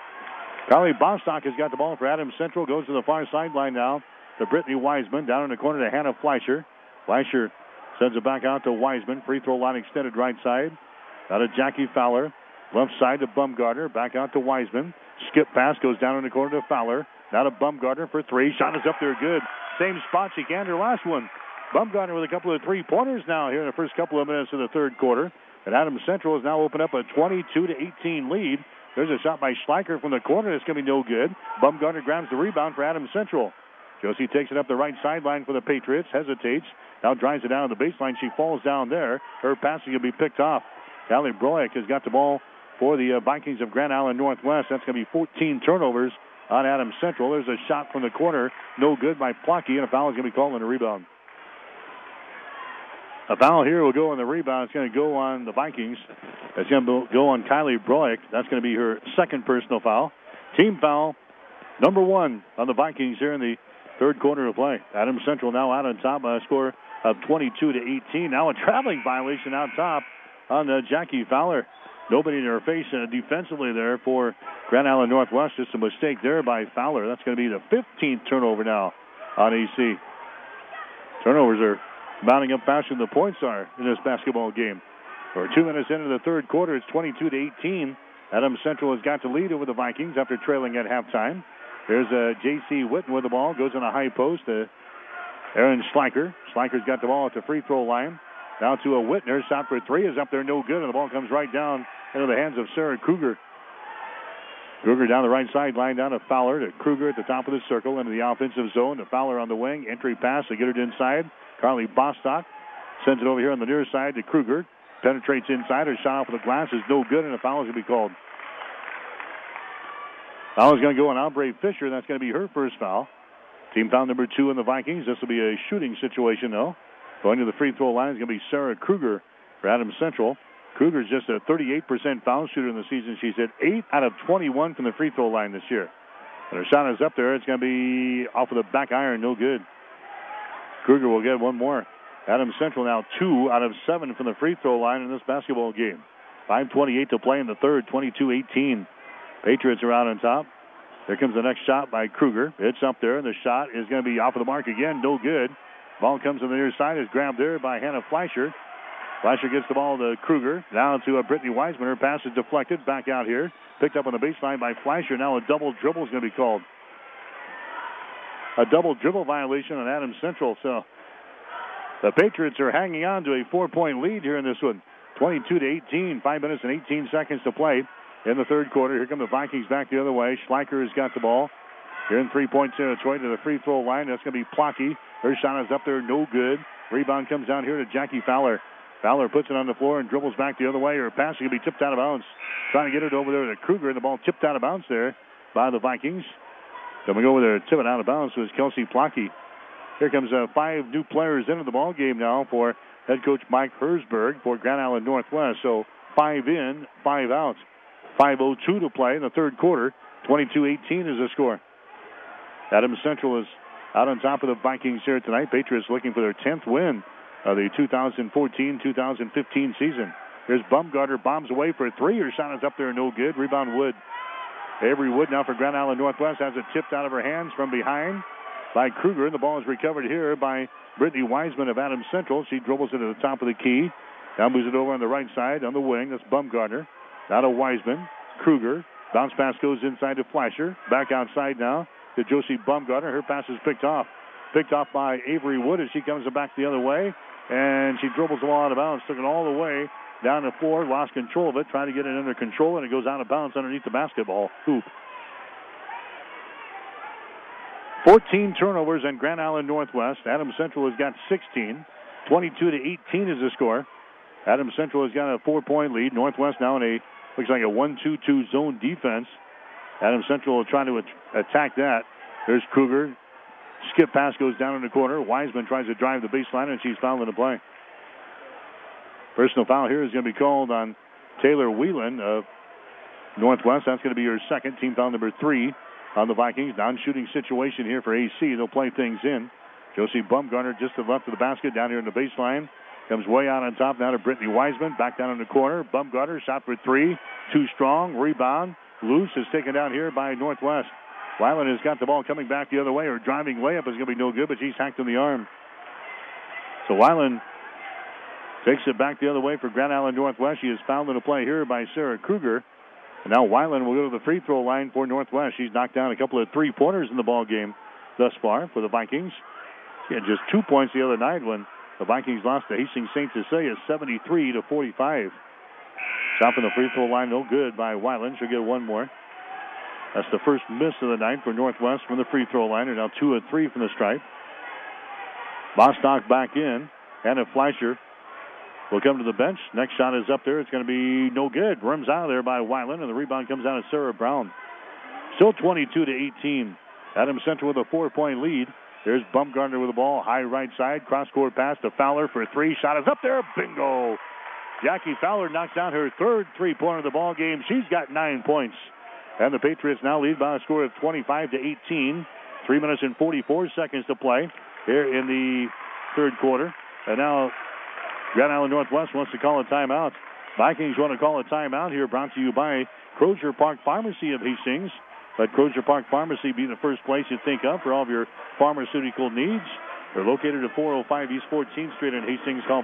Carly Bostock has got the ball for Adams Central. Goes to the far sideline now to Brittany Wiseman. Down in the corner to Hannah Fleischer. Fleischer sends it back out to Wiseman. Free throw line extended right side. Out to Jackie Fowler. Left side to Bumgarner. Back out to Wiseman. Skip pass goes down in the corner to Fowler. Now to Bumgarner for three. Shot is up there good. Same spot she can her last one. Bumgarner with a couple of three-pointers now here in the first couple of minutes of the third quarter. And Adams Central has now opened up a 22-18 lead. There's a shot by Schleicher from the corner. It's going to be no good. Bumgarner grabs the rebound for Adams Central. Josie takes it up the right sideline for the Patriots. Hesitates. Now drives it down to the baseline. She falls down there. Her passing will be picked off. Callie Broik has got the ball for the Vikings of Grand Island Northwest. That's going to be 14 turnovers on Adams Central. There's a shot from the corner. No good by Plucky, and a foul is going to be called on the rebound. A foul here will go on the rebound. It's going to go on the Vikings. It's going to go on Kylie Broik. That's going to be her second personal foul. Team foul number 1 on the Vikings here in the third quarter of play. Adams Central now out on top by a score of 22-18. Now a traveling violation out top on Jackie Fowler. Nobody in her face defensively there for Grand Island Northwest. Just a mistake there by Fowler. That's going to be the 15th turnover now on EC. Turnovers are mounting up faster than the points are in this basketball game. We're 2 minutes into the third quarter. It's 22-18. Adams Central has got the lead over the Vikings after trailing at halftime. There's J.C. Witten with the ball. Goes on a high post to Aaron Schleicher. Schleicher's got the ball at the free throw line. Now to a Whitner. Shot for three is up there, no good, and the ball comes right down into the hands of Sarah Kruger. Kruger down the right sideline, down to Fowler, to Kruger at the top of the circle, into the offensive zone, to Fowler on the wing. Entry pass to get it inside. Carly Bostock sends it over here on the near side to Kruger. Penetrates inside. Her shot off of the glass is no good, and a foul is going to be called. Foul is going to go on Aubrey Fisher. That's going to be her first foul. Team foul number 2 in the Vikings. This will be a shooting situation, though. Going to the free throw line is going to be Sarah Kruger for Adams Central. Kruger's just a 38% foul shooter in the season. She's hit 8 out of 21 from the free throw line this year. And her shot is up there. It's going to be off of the back iron. No good. Kruger will get one more. Adams Central now 2 out of 7 from the free throw line in this basketball game. 5:28 to play in the third. 22-18. Patriots are out on top. There comes the next shot by Kruger. It's up there, and the shot is going to be off of the mark again. No good. Ball comes to the near side. Is grabbed there by Hannah Fleischer. Fleischer gets the ball to Kruger. Down to Brittany Wiseman. Her pass is deflected. Back out here. Picked up on the baseline by Fleischer. Now a double dribble is going to be called. A double dribble violation on Adams Central. So the Patriots are hanging on to a 4-point lead here in this one. 22-18. 5 minutes and 18 seconds to play in the third quarter. Here come the Vikings back the other way. Schleicher has got the ball. Here in 3-point territory to the free throw line. That's going to be Plocky. Her shot is up there. No good. Rebound comes down here to Jackie Fowler. Fowler puts it on the floor and dribbles back the other way. Her pass is going to be tipped out of bounds. Trying to get it over there to Kruger. The ball tipped out of bounds there by the Vikings. Then we go over there, tip it out of bounds was Kelsey Plocky. Here comes 5 new players into the ball game now for head coach Mike Hersberg for Grand Island Northwest. So 5 in, 5 out. 5:02 to play in the third quarter. 22-18 is the score. Adams Central is out on top of the Vikings here tonight. Patriots looking for their 10th win of the 2014-2015 season. Here's Bumgarner, bombs away for a 3. Her shot is up there, no good. Rebound Wood. Avery Wood now for Grand Island Northwest has it tipped out of her hands from behind by Kruger. The ball is recovered here by Brittany Wiseman of Adams Central. She dribbles it to the top of the key. Now moves it over on the right side on the wing. That's Bumgarner. Now to Wiseman. Kruger. Bounce pass goes inside to Fleischer. Back outside now to Josie Bumgarner. Her pass is picked off. Picked off by Avery Wood as she comes back the other way. And she dribbles the ball out of bounds. Took it all the way down the floor. Lost control of it. Trying to get it under control. And it goes out of bounds underneath the basketball hoop. 14 turnovers in Grand Island Northwest. Adams Central has got 16. 22-18 is the score. Adams Central has got a 4-point lead. Northwest now in a, looks like a 1-2-2 zone defense. Adams Central will try to attack that. There's Kruger. Skip pass goes down in the corner. Wiseman tries to drive the baseline, and she's fouled in the play. Personal foul here is going to be called on Taylor Whelan of Northwest. That's going to be her second. Team foul number 3 on the Vikings. Non-shooting situation here for AC. They'll play things in. Josie Bumgarner just to the left of the basket down here in the baseline. Comes way out on top now to Brittany Wiseman. Back down in the corner. Bumgarner shot for 3. Too strong. Rebound. Loose is taken down here by Northwest. Weiland has got the ball coming back the other way. Her driving layup is going to be no good, but she's hacked in the arm. So Weiland takes it back the other way for Grand Island Northwest. She is fouled in the play here by Sarah Kruger. And now Weiland will go to the free throw line for Northwest. She's knocked down a couple of 3-pointers in the ball game thus far for the Vikings. She had just 2 points the other night when the Vikings lost to Hastings St. Cecilia 73-45. Shot from the free throw line, no good by Weiland. She'll get one more. That's the first miss of the night for Northwest from the free throw line. They're now 2 of 3 from the stripe. Bostock back in. Hannah Fleischer will come to the bench. Next shot is up there. It's going to be no good. Rims out of there by Weiland, and the rebound comes down to Sarah Brown. Still 22-18. Adams Central with a 4-point lead. There's Bumgarner with the ball. High right side. Cross-court pass to Fowler for 3. Shot is up there. Bingo. Jackie Fowler knocks down her third 3-pointer of the ball game. She's got 9 points. And the Patriots now lead by a score of 25-18. 3 minutes and 44 seconds to play here in the third quarter. And now Grand Island Northwest wants to call a timeout. Vikings want to call a timeout here, brought to you by Crozier Park Pharmacy of Hastings. Let Crozier Park Pharmacy be the first place you think of for all of your pharmaceutical needs. They're located at 405 East 14th Street in Hastings. Call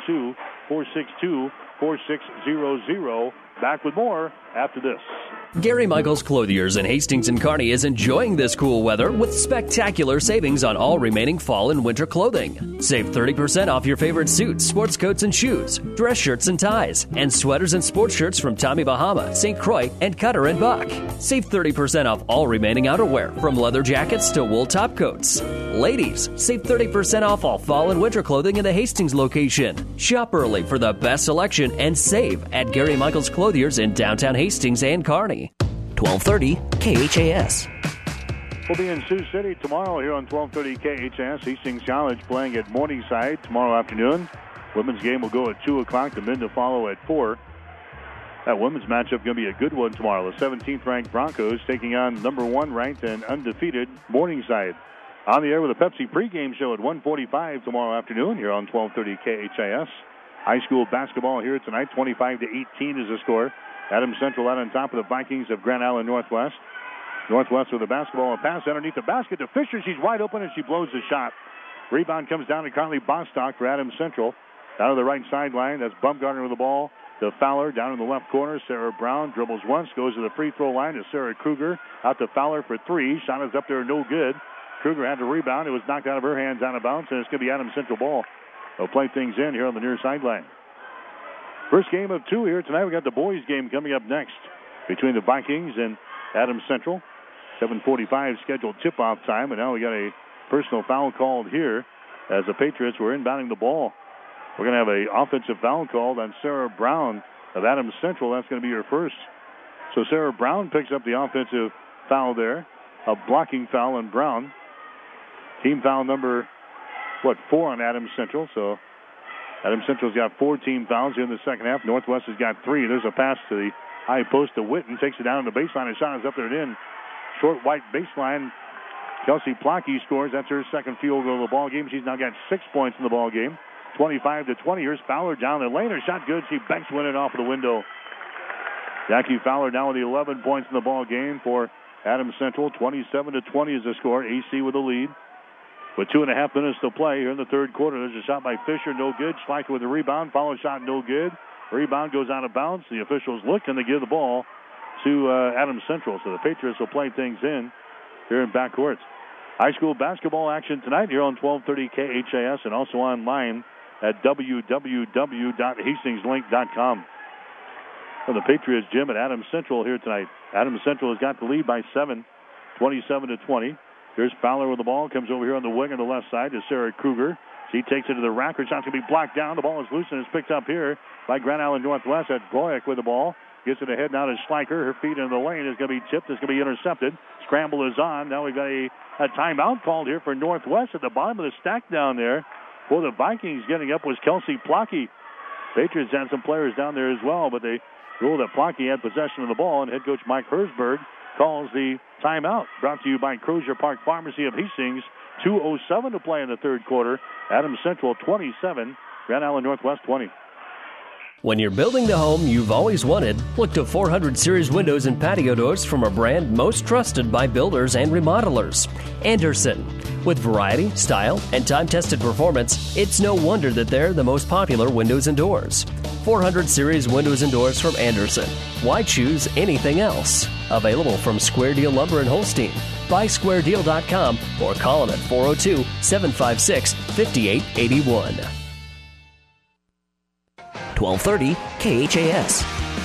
402-462-4600. Back with more after this. Gary Michaels Clothiers in Hastings and Kearney is enjoying this cool weather with spectacular savings on all remaining fall and winter clothing. Save 30% off your favorite suits, sports coats and shoes, dress shirts and ties, and sweaters and sports shirts from Tommy Bahama, St. Croix, and Cutter and Buck. Save 30% off all remaining outerwear from leather jackets to wool top coats. Ladies, save 30% off all fall and winter clothing in the Hastings location. Shop early for the best selection and save at Gary Michaels Clothiers in downtown Hastings and Kearney. 1230 KHAS. We'll be in Sioux City tomorrow here on 1230 KHAS. Hastings College playing at Morningside tomorrow afternoon. Women's game will go at 2 o'clock. The men to follow at 4. That women's matchup going to be a good one tomorrow. The 17th ranked Broncos taking on number 1 ranked and undefeated Morningside. On the air with a Pepsi pregame show at 1:45 tomorrow afternoon here on 1230 KHAS. High school basketball here tonight. 25-18 is the score. Adams Central out on top of the Vikings of Grand Island Northwest. Northwest with the basketball. A pass underneath the basket to Fisher. She's wide open and she blows the shot. Rebound comes down to Carly Bostock for Adams Central. Down to the right sideline. That's Bumgarner with the ball. To Fowler down in the left corner. Sarah Brown dribbles once, goes to the free throw line to Sarah Kruger. Out to Fowler for three. Shot is up there, no good. Kruger had to rebound. It was knocked out of her hands out of bounds, and it's going to be Adams Central ball. They'll play things in here on the near sideline. First game of two here tonight. We got the boys game coming up next between the Vikings and Adams Central. 7:45 scheduled tip-off time, and now we got a personal foul called here as the Patriots were inbounding the ball. We're going to have an offensive foul called on Sarah Brown of Adams Central. That's going to be her first. So Sarah Brown picks up the offensive foul there, a blocking foul on Brown. Team foul number, 4 on Adams Central. So Adams Central's got 4 team fouls here in the second half. Northwest has got 3. There's a pass to the high post to Witten. Takes it down on the baseline. A shot is up there and in. Short white baseline. Kelsey Plocky scores. That's her second field goal of the ball game. She's now got 6 points in the ball game. 25-20. Here's Fowler down the lane. Her shot good. She banks one in off of the window. Jackie Fowler now with the 11 points in the ball game for Adams Central. 27-20 is the score. AC with the lead. With 2.5 minutes to play here in the third quarter. There's a shot by Fisher, no good. Schleicher with the rebound. Follow shot, no good. Rebound goes out of bounds. The officials look and they give the ball to Adams Central. So the Patriots will play things in here in backcourt. High school basketball action tonight here on 1230 KHAS and also online at www.hastingslink.com. From the Patriots gym at Adams Central here tonight. Adams Central has got the lead by 7, 27-20. Here's Fowler with the ball. Comes over here on the wing on the left side to Sarah Kruger. She takes it to the rack. Her shot's going to be blocked down. The ball is loose and is picked up here by Grand Island Northwest. That's Broek with the ball. Gets it ahead now to Schleicher. Her feet in the lane is going to be tipped. It's going to be intercepted. Scramble is on. Now we've got a timeout called here for Northwest at the bottom of the stack down there. For the Vikings getting up was Kelsey Plocky. Patriots had some players down there as well, but they ruled that Plocky had possession of the ball, and head coach Mike Hersberg calls the timeout. Brought to you by Crozier Park Pharmacy of Hastings. 2:07 to play in the third quarter. Adams Central 27, Grand Island Northwest 20. When you're building the home you've always wanted, look to 400 Series windows and patio doors from a brand most trusted by builders and remodelers, Anderson. With variety, style, and time-tested performance, it's no wonder that they're the most popular windows and doors. 400 Series windows and doors from Anderson. Why choose anything else? Available from Square Deal Lumber in Holstein. Buy SquareDeal.com or call them at 402-756-5881. 1230 KHAS.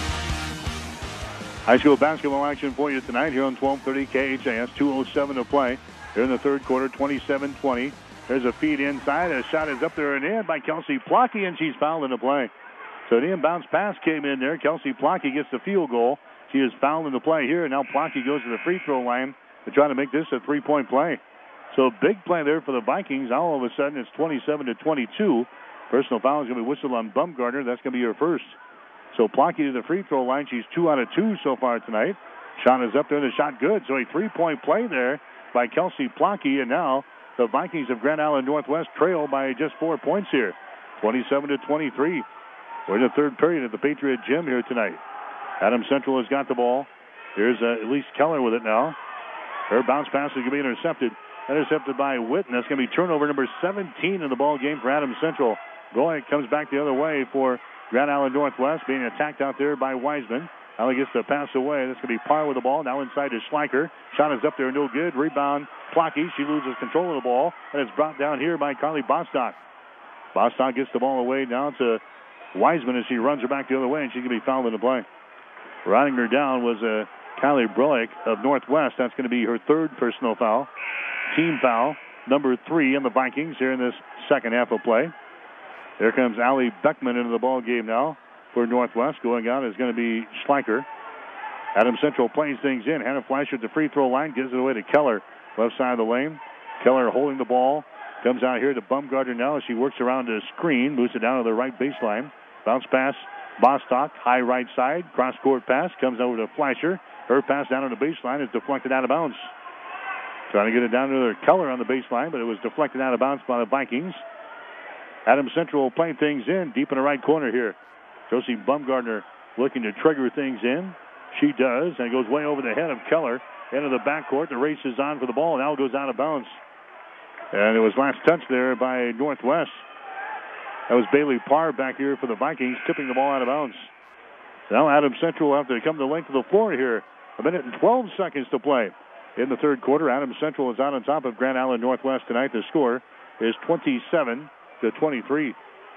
High school basketball action for you tonight here on 1230 KHAS. 2:07 to play here in the third quarter, 27-20. There's a feed inside. A shot is up there and in by Kelsey Plocky, and she's fouled in the play. So the inbounds pass came in there. Kelsey Plocky gets the field goal. She is fouled in the play here, and now Plocky goes to the free throw line to try to make this a three-point play. So big play there for the Vikings. Now all of a sudden it's 27-22. Personal foul is going to be whistled on Bumgarner. That's going to be her first. So Plocky to the free throw line. She's 2 out of 2 so far tonight. Shot is up there. The shot good. So a three-point play there by Kelsey Plocky. And now the Vikings of Grand Island Northwest trail by just 4 points here. 27-23. We're in the third period at the Patriot Gym here tonight. Adams Central has got the ball. Here's Elise Keller with it now. Her bounce pass is going to be intercepted. Intercepted by Witten. That's going to be turnover number 17 in the ball game for Adams Central. Goy comes back the other way for Grand Island Northwest, being attacked out there by Wiseman. Now he gets the pass away. That's going to be Parr with the ball. Now inside to Schleicher. Shot is up there, no good. Rebound, Plocky. She loses control of the ball, and it's brought down here by Carly Bostock. Bostock gets the ball away down to Wiseman as she runs her back the other way, and she can be fouled in the play. Riding her down was Kylie Broek of Northwest. That's going to be her third personal foul. Team foul, number 3 in the Vikings here in this second half of play. Here comes Allie Beckman into the ball game now for Northwest. Going out is going to be Schleicher. Adams Central plays things in. Hannah Fleischer at the free throw line, gives it away to Keller, left side of the lane. Keller holding the ball. Comes out here to Bumgarner now as she works around the screen, moves it down to the right baseline. Bounce pass, Bostock, high right side. Cross-court pass, comes over to Fleischer. Her pass down on the baseline is deflected out of bounds. Trying to get it down to Keller on the baseline, but it was deflected out of bounds by the Vikings. Adams Central playing things in deep in the right corner here. Josie Bumgarner looking to trigger things in. She does, and it goes way over the head of Keller into the backcourt. The race is on for the ball. Now it goes out of bounds. And it was last touch there by Northwest. That was Bailey Parr back here for the Vikings, tipping the ball out of bounds. Now Adams Central will have to come to the length of the floor here. 1 minute and 12 seconds to play in the third quarter. Adams Central is out on top of Grand Island Northwest tonight. The score is 27-23.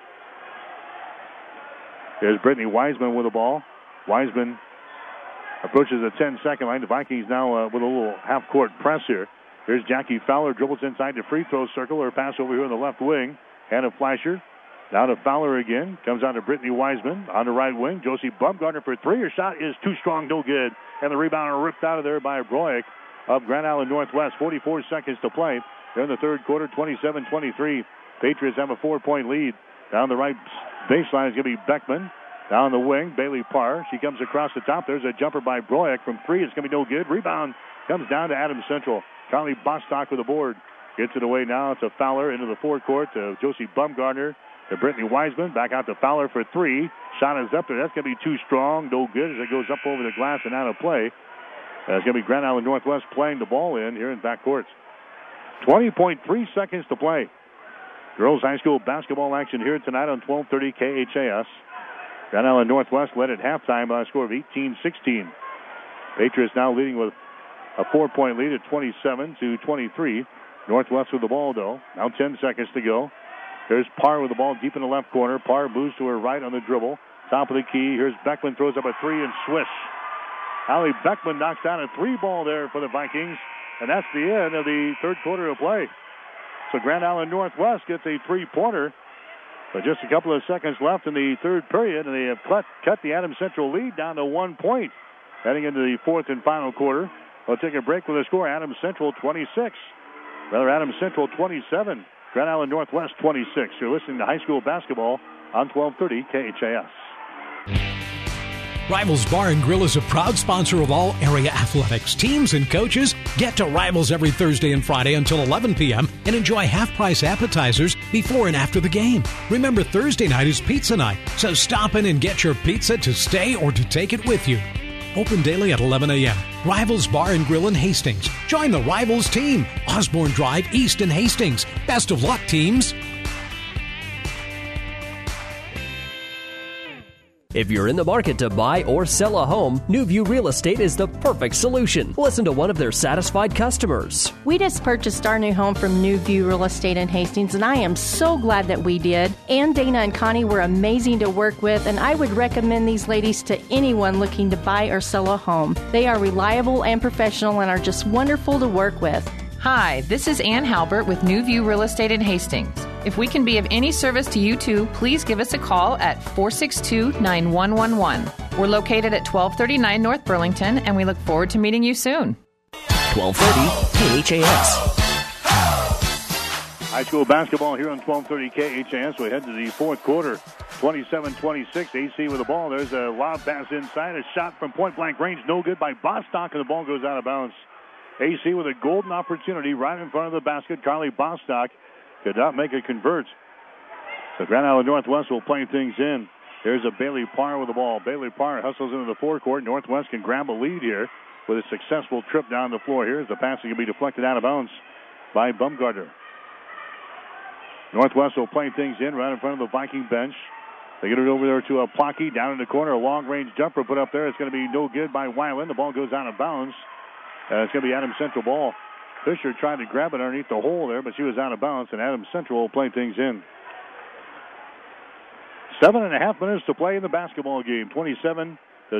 There's Brittany Wiseman with the ball. Wiseman approaches the 10-second line. The Vikings now with a little half-court press here. Here's Jackie Fowler, dribbles inside the free throw circle. Her pass over here on the left wing. Hannah Fleischer. Down to Fowler again. Comes out to Brittany Wiseman on the right wing. Josie Bumgarner for three. Her shot is too strong, no good. And the rebound ripped out of there by Broik of Grand Island Northwest. 44 seconds to play. They're in the third quarter, 27-23. Patriots have a 4-point lead. Down the right baseline is going to be Beckman. Down the wing, Bailey Parr. She comes across the top. There's a jumper by Broik from three. It's going to be no good. Rebound comes down to Adams Central. Carly Bostock with the board. Gets it away now to Fowler into the forecourt to Josie Bumgarner to Brittany Wiseman. Back out to Fowler for three. Shot is up there. That's going to be too strong. No good as it goes up over the glass and out of play. It's going to be Grand Island Northwest playing the ball in here in backcourt. 20.3 seconds to play. Girls High School basketball action here tonight on 1230 KHAS. Grand Island Northwest led at halftime by a score of 18-16. Patriots now leading with a 4-point lead at 27-23. Northwest with the ball, though. Now 10 seconds to go. There's Parr with the ball deep in the left corner. Parr moves to her right on the dribble. Top of the key. Here's Beckman, throws up a three and swish. Allie Beckman knocks down a three ball there for the Vikings. And that's the end of the third quarter of play. So Grand Island Northwest gets a three-pointer. But just a couple of seconds left in the third period, and they have cut the Adams Central lead down to 1 point. Heading into the fourth and final quarter. We'll take a break with a score. Adams Central 26. Adams Central 27. Grand Island Northwest 26. You're listening to high school basketball on 1230 KHAS. Rivals Bar and Grill is a proud sponsor of all area athletics. Teams and coaches get to Rivals every Thursday and Friday until 11 p.m. and enjoy half-price appetizers before and after the game. Remember, Thursday night is pizza night, so stop in and get your pizza to stay or to take it with you. Open daily at 11 a.m. Rivals Bar and Grill in Hastings. Join the Rivals team. Osborne Drive East in Hastings. Best of luck, teams. If you're in the market to buy or sell a home, New View Real Estate is the perfect solution. Listen to one of their satisfied customers. We just purchased our new home from New View Real Estate in Hastings, and I am so glad that we did. Ann, Dana, and Connie were amazing to work with, and I would recommend these ladies to anyone looking to buy or sell a home. They are reliable and professional and are just wonderful to work with. Hi, this is Ann Halbert with New View Real Estate in Hastings. If we can be of any service to you two, please give us a call at 462-9111. We're located at 1239 North Burlington, and we look forward to meeting you soon. 1230 KHAS. High school basketball here on 1230 KHAS. We head to the fourth quarter. 27-26. AC with the ball. There's a lob pass inside. A shot from point-blank range. No good by Bostock, and the ball goes out of bounds. AC with a golden opportunity right in front of the basket. Carly Bostock could not make a convert. So Grand Island Northwest will play things in. Here's a Bailey Parr with the ball. Bailey Parr hustles into the forecourt. Northwest can grab a lead here with a successful trip down the floor here as the pass can be deflected out of bounds by Bumgarner. Northwest will play things in right in front of the Viking bench. They get it over there to Plocky down in the corner. A long-range jumper put up there. It's going to be no good by Weiland. The ball goes out of bounds. It's going to be Adams Central ball. Fisher tried to grab it underneath the hole there, but she was out of bounds, and Adams Central will play things in. 7.5 minutes to play in the basketball game, 27-26.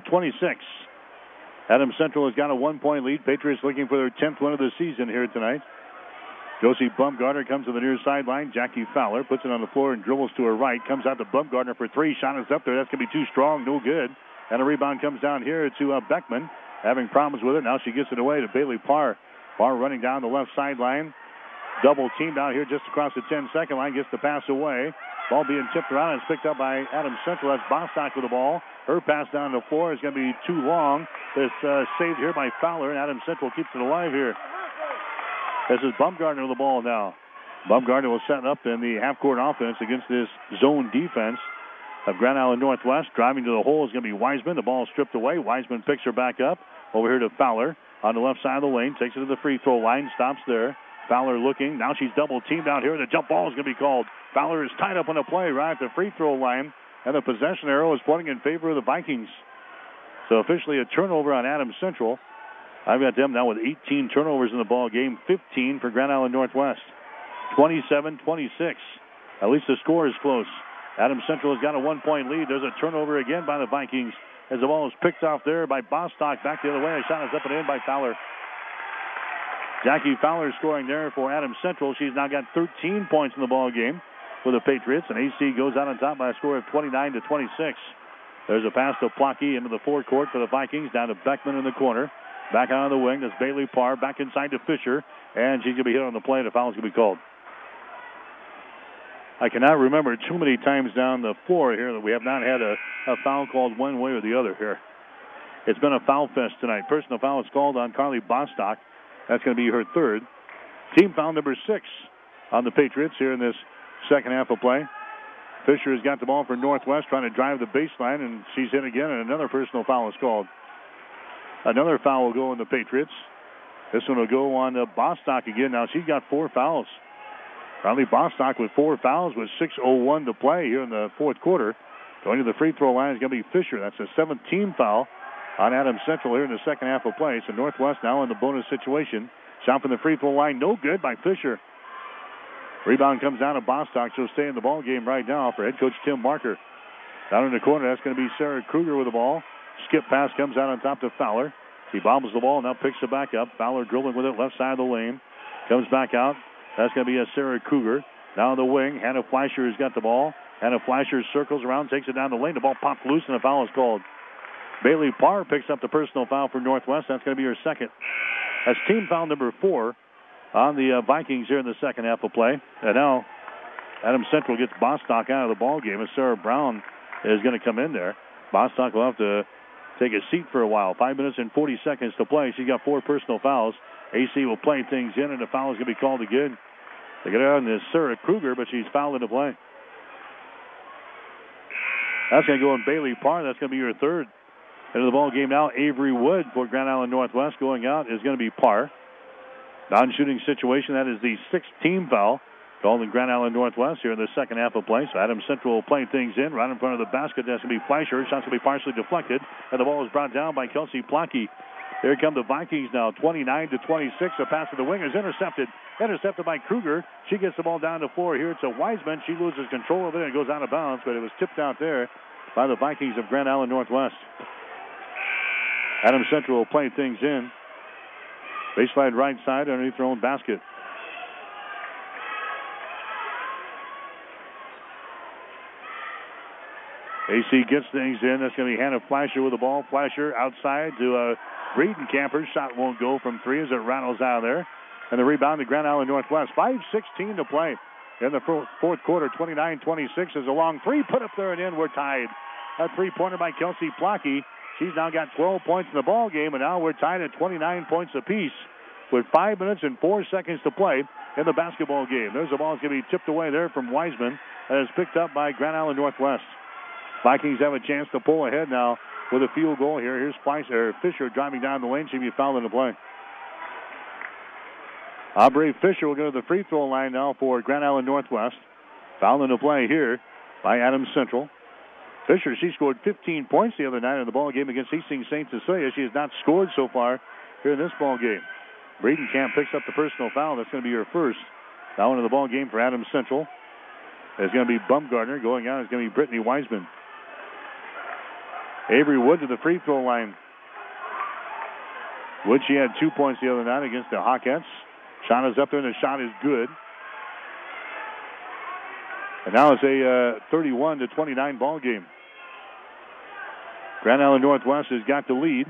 Adams Central has got a 1-point lead. Patriots looking for their 10th win of the season here tonight. Josie Bumgarner comes to the near sideline. Jackie Fowler puts it on the floor and dribbles to her right. Comes out to Bumgarner for three. Shot is up there. That's going to be too strong. No good. And a rebound comes down here to Beckman. Having problems with it. Now she gets it away to Bailey Parr. Parr running down the left sideline. Double teamed out here just across the 10-second line. Gets the pass away. Ball being tipped around. It's picked up by Adams Central. That's Bostock with the ball. Her pass down the floor is going to be too long. It's saved here by Fowler, and Adams Central keeps it alive here. This is Bumgarner with the ball now. Bumgarner will set up in the half-court offense against this zone defense of Grand Island Northwest. Driving to the hole is going to be Wiseman. The ball is stripped away. Wiseman picks her back up. Over here to Fowler on the left side of the lane. Takes it to the free throw line. Stops there. Fowler looking. Now she's double-teamed out here. The jump ball is going to be called. Fowler is tied up on the play right at the free throw line, and the possession arrow is pointing in favor of the Vikings. So officially a turnover on Adams Central. I've got them now with 18 turnovers in the ball game, 15 for Grand Island Northwest. 27-26. At least the score is close. Adams Central has got a 1-point lead. There's a turnover again by the Vikings as the ball is picked off there by Bostock. Back the other way. A shot is up and in by Fowler. Jackie Fowler scoring there for Adams Central. She's now got 13 points in the ball game for the Patriots, and AC goes out on top by a score of 29-26. There's a pass to Plocky into the forecourt for the Vikings, down to Beckman in the corner. Back out on the wing, that's Bailey Parr. Back inside to Fisher, and she's going to be hit on the play. The foul's going to be called. I cannot remember too many times down the floor here that we have not had a foul called one way or the other here. It's been a foul fest tonight. Personal foul is called on Carly Bostock. That's going to be her third. Team foul number 6 on the Patriots here in this second half of play. Fisher has got the ball for Northwest, trying to drive the baseline, and she's hit again, and another personal foul is called. Another foul will go on the Patriots. This one will go on Bostock again. Now she's got 4 fouls. Riley Bostock with 4 fouls with 6:01 to play here in the fourth quarter. Going to the free throw line is going to be Fisher. That's a 17th foul on Adams Central here in the second half of play. So Northwest now in the bonus situation. Shot from the free throw line, no good by Fisher. Rebound comes down to Bostock. She'll stay in the ball game right now for head coach Tim Marker. Down in the corner, that's going to be Sarah Kruger with the ball. Skip pass comes out on top to Fowler. He bobbles the ball, now picks it back up. Fowler dribbling with it left side of the lane. Comes back out. That's going to be a Sarah Kruger. Now on the wing, Hannah Fleischer has got the ball. Hannah Fleischer circles around, takes it down the lane. The ball popped loose, and a foul is called. Bailey Parr picks up the personal foul for Northwest. That's going to be her second. That's team foul number 4 on the Vikings here in the second half of play. And now Adams Central gets Bostock out of the ball game, and Sarah Brown is going to come in there. Bostock will have to take a seat for a while. 5 minutes and 40 seconds to play. She's got 4 personal fouls. AC will play things in, and the foul is going to be called again. They get it on this Sarah Kruger, but she's fouled into play. That's going to go on Bailey Parr. That's going to be your third. Into the ball game now, Avery Wood for Grand Island Northwest. Going out is going to be Parr. Non-shooting situation, that is the 6th team foul called in Grand Island Northwest here in the second half of play. So Adams Central will play things in right in front of the basket. That's going to be Fleischer. Shot's going to be partially deflected, and the ball is brought down by Kelsey Plocky. Here come the Vikings now, 29-26. A pass to the wing is intercepted. Intercepted by Kruger. She gets the ball down the floor here. It's a Wiseman. She loses control of it and goes out of bounds, but it was tipped out there by the Vikings of Grand Island Northwest. Adams Central will play things in. Baseline right side underneath their own basket. AC gets things in. That's going to be Hannah Fleischer with the ball. Fleischer outside to Breedenkamper. Shot won't go from 3 as it rattles out of there. And the rebound to Grand Island Northwest. 5:16 to play in the fourth quarter. 29-26 is a long 3 put up there and in. We're tied. A 3-pointer by Kelsey Plocky. She's now got 12 points in the ball game, and now we're tied at 29 points apiece with 5 minutes and 4 seconds to play in the basketball game. There's the ball. It's going to be tipped away there from Wiseman, and it's picked up by Grand Island Northwest. Vikings have a chance to pull ahead now with a field goal here. Here's Fisher driving down the lane. She'll be fouled into play. Aubrey Fisher will go to the free throw line now for Grand Island Northwest. Fouled into play here by Adams Central. Fisher, she scored 15 points the other night in the ball game against Hastings St. Cecilia. She has not scored so far here in this ball game. Breedenkamp picks up the personal foul. That's going to be her first. Now into the ball game for Adams Central. It's going to be Bumgardner. Going out is going to be Brittany Wiseman. Avery Wood to the free throw line. Wood, she had 2 points the other night against the Hawkettes. Shot is up there, and the shot is good. And now it's a 31-29 ball game. Grand Island Northwest has got the lead.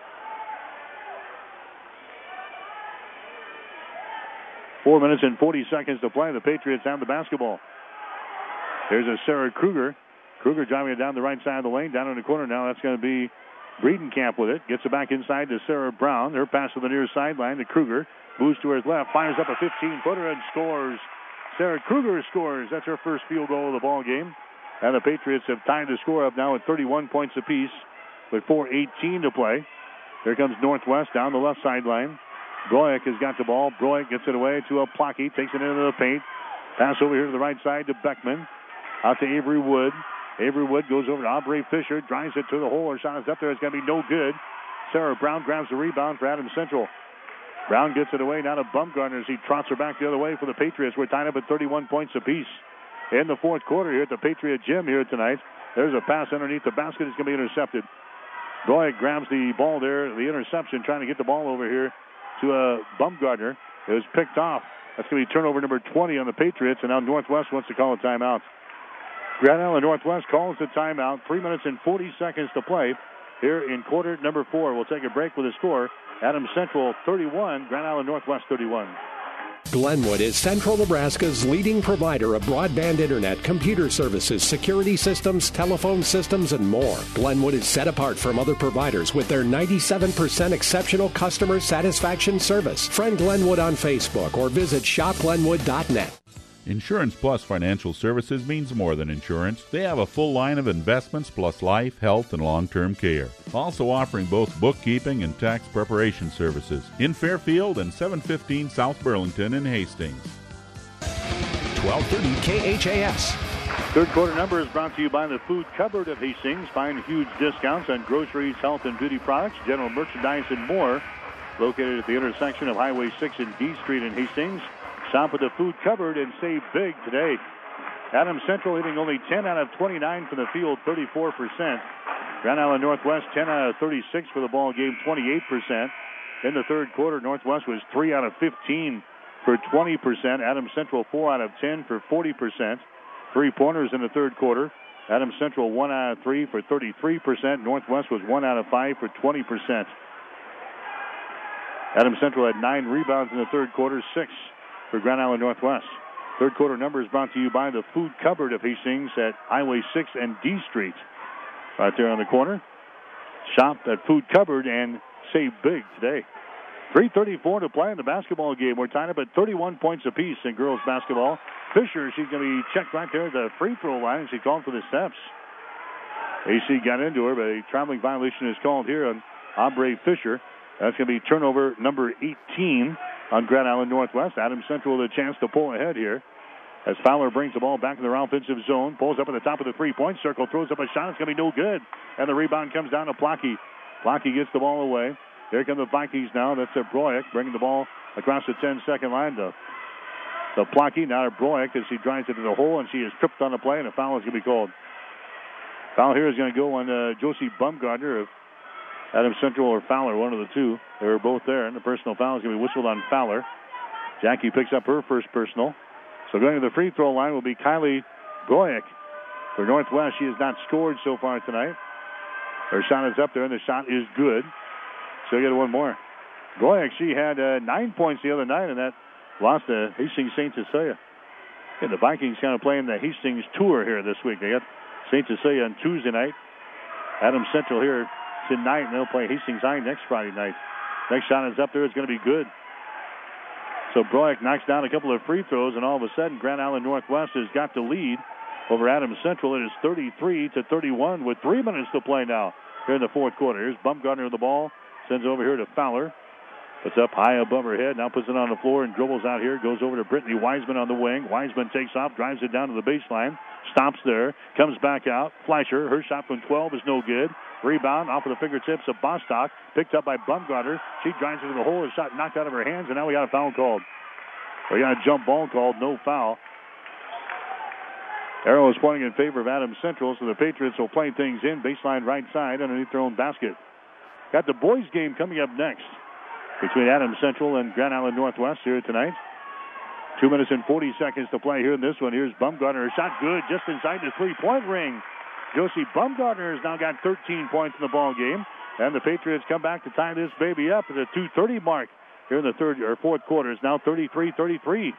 Four minutes and 40 seconds to play. The Patriots have the basketball. There's a Sarah Kruger. Kruger driving it down the right side of the lane. Down in the corner now. That's going to be Breedenkamp with it. Gets it back inside to Sarah Brown. Her pass to the near sideline to Kruger. Moves to her left. Fires up a 15-footer and scores. Sarah Kruger scores. That's her first field goal of the ball game. And the Patriots have tied the score up now at 31 points apiece with 4:18 to play. Here comes Northwest down the left sideline. Broek has got the ball. Broek gets it away to Plotke. Takes it into the paint. Pass over here to the right side to Beckman. Out to Avery Wood. Avery Wood goes over to Aubrey Fisher. Drives it to the hole. Her shot is up there. It's going to be no good. Sarah Brown grabs the rebound for Adams Central. Brown gets it away now to Bumgarner as he trots her back the other way for the Patriots. We're tied up at 31 points apiece in the fourth quarter here at the Patriot Gym here tonight. There's a pass underneath the basket. It's going to be intercepted. Broek grabs the ball there, the interception, trying to get the ball over here to Bumgarner. It was picked off. That's going to be turnover number 20 on the Patriots, and now Northwest wants to call a timeout. Grand Island Northwest calls the timeout. 3 minutes and 40 seconds to play here in quarter number 4. We'll take a break with a score. Adams Central 31, Grand Island Northwest 31. Glenwood is Central Nebraska's leading provider of broadband internet, computer services, security systems, telephone systems, and more. Glenwood is set apart from other providers with their 97% exceptional customer satisfaction service. Friend Glenwood on Facebook or visit shopglenwood.net. Insurance Plus Financial Services means more than insurance. They have a full line of investments plus life, health, and long-term care. Also offering both bookkeeping and tax preparation services in Fairfield and 715 South Burlington in Hastings. 1230 KHAS. Third quarter number is brought to you by the Food Cupboard of Hastings. Find huge discounts on groceries, health and beauty products, general merchandise, and more. Located at the intersection of Highway 6 and D Street in Hastings. Shop at the Food Cupboard and save big today. Adams Central hitting only 10 out of 29 from the field, 34%. Grand Island Northwest 10 out of 36 for the ball game, 28%. In the third quarter, Northwest was 3 out of 15 for 20%. Adams Central 4 out of 10 for 40%. Three-pointers in the third quarter. Adams Central 1 out of 3 for 33%. Northwest was 1 out of 5 for 20%. Adams Central had 9 rebounds in the third quarter, 6 for Grand Island Northwest. Third quarter numbers brought to you by the Food Cupboard of Hastings at Highway 6 and D Street. Right there on the corner. Shop at Food Cupboard and save big today. 3:34 to play in the basketball game. We're tied up at 31 points apiece in girls basketball. Fisher, she's going to be checked right there at the free throw line. She called for the steps. AC got into her, but a traveling violation is called here on Aubrey Fisher. That's going to be turnover number 18 on Grand Island Northwest. Adams Central with a chance to pull ahead here as Fowler brings the ball back in their offensive zone, pulls up at the top of the three-point circle, throws up a shot. It's going to be no good. And the rebound comes down to Plotke. Plotke gets the ball away. Here come the Vikings now. That's Broek bringing the ball across the 10-second line to Plotke. Now to Broek as he drives it to the hole, and she is tripped on the play, and a foul is going to be called. Foul here is going to go on Josie Bumgarner of Adams Central or Fowler, one of the two. They were both there, and the personal foul is going to be whistled on Fowler. Jackie picks up her first personal. So going to the free throw line will be Kylie Broek. For Northwest, she has not scored so far tonight. Her shot is up there, and the shot is good. So you get one more. Broek, she had 9 points the other night, and that lost to Hastings St. Cecilia. And the Vikings kind of playing the Hastings tour here this week. They got St. Cecilia on Tuesday night. Adams Central here tonight, and they'll play Hastings High next Friday night. Next shot is up there. It's going to be good. So Broek knocks down a couple of free throws, and all of a sudden, Grand Island Northwest has got the lead over Adams Central. It is 33-31 with 3 minutes to play now here in the fourth quarter. Here's Bumgarner with the ball. Sends over here to Fowler. Puts up high above her head. Now puts it on the floor and dribbles out here. Goes over to Brittany Wiseman on the wing. Wiseman takes off, drives it down to the baseline. Stops there. Comes back out. Fleischer. Her shot from 12 is no good. Rebound off of the fingertips of Bostock. Picked up by Bumgarner. She drives into the hole. Her shot knocked out of her hands, and now we got a foul called. We got a jump ball called. No foul. Arrow is pointing in favor of Adams Central, so the Patriots will play things in. Baseline right side underneath their own basket. Got the boys game coming up next between Adams Central and Grand Island Northwest here tonight. 2 minutes and 40 seconds to play here in this one. Here's Bumgarner. Her shot good just inside the three-point ring. Josie Bumgarner has now got 13 points in the ball game. And the Patriots come back to tie this baby up at the 2:30 mark here in the fourth quarter. It's now 33-33.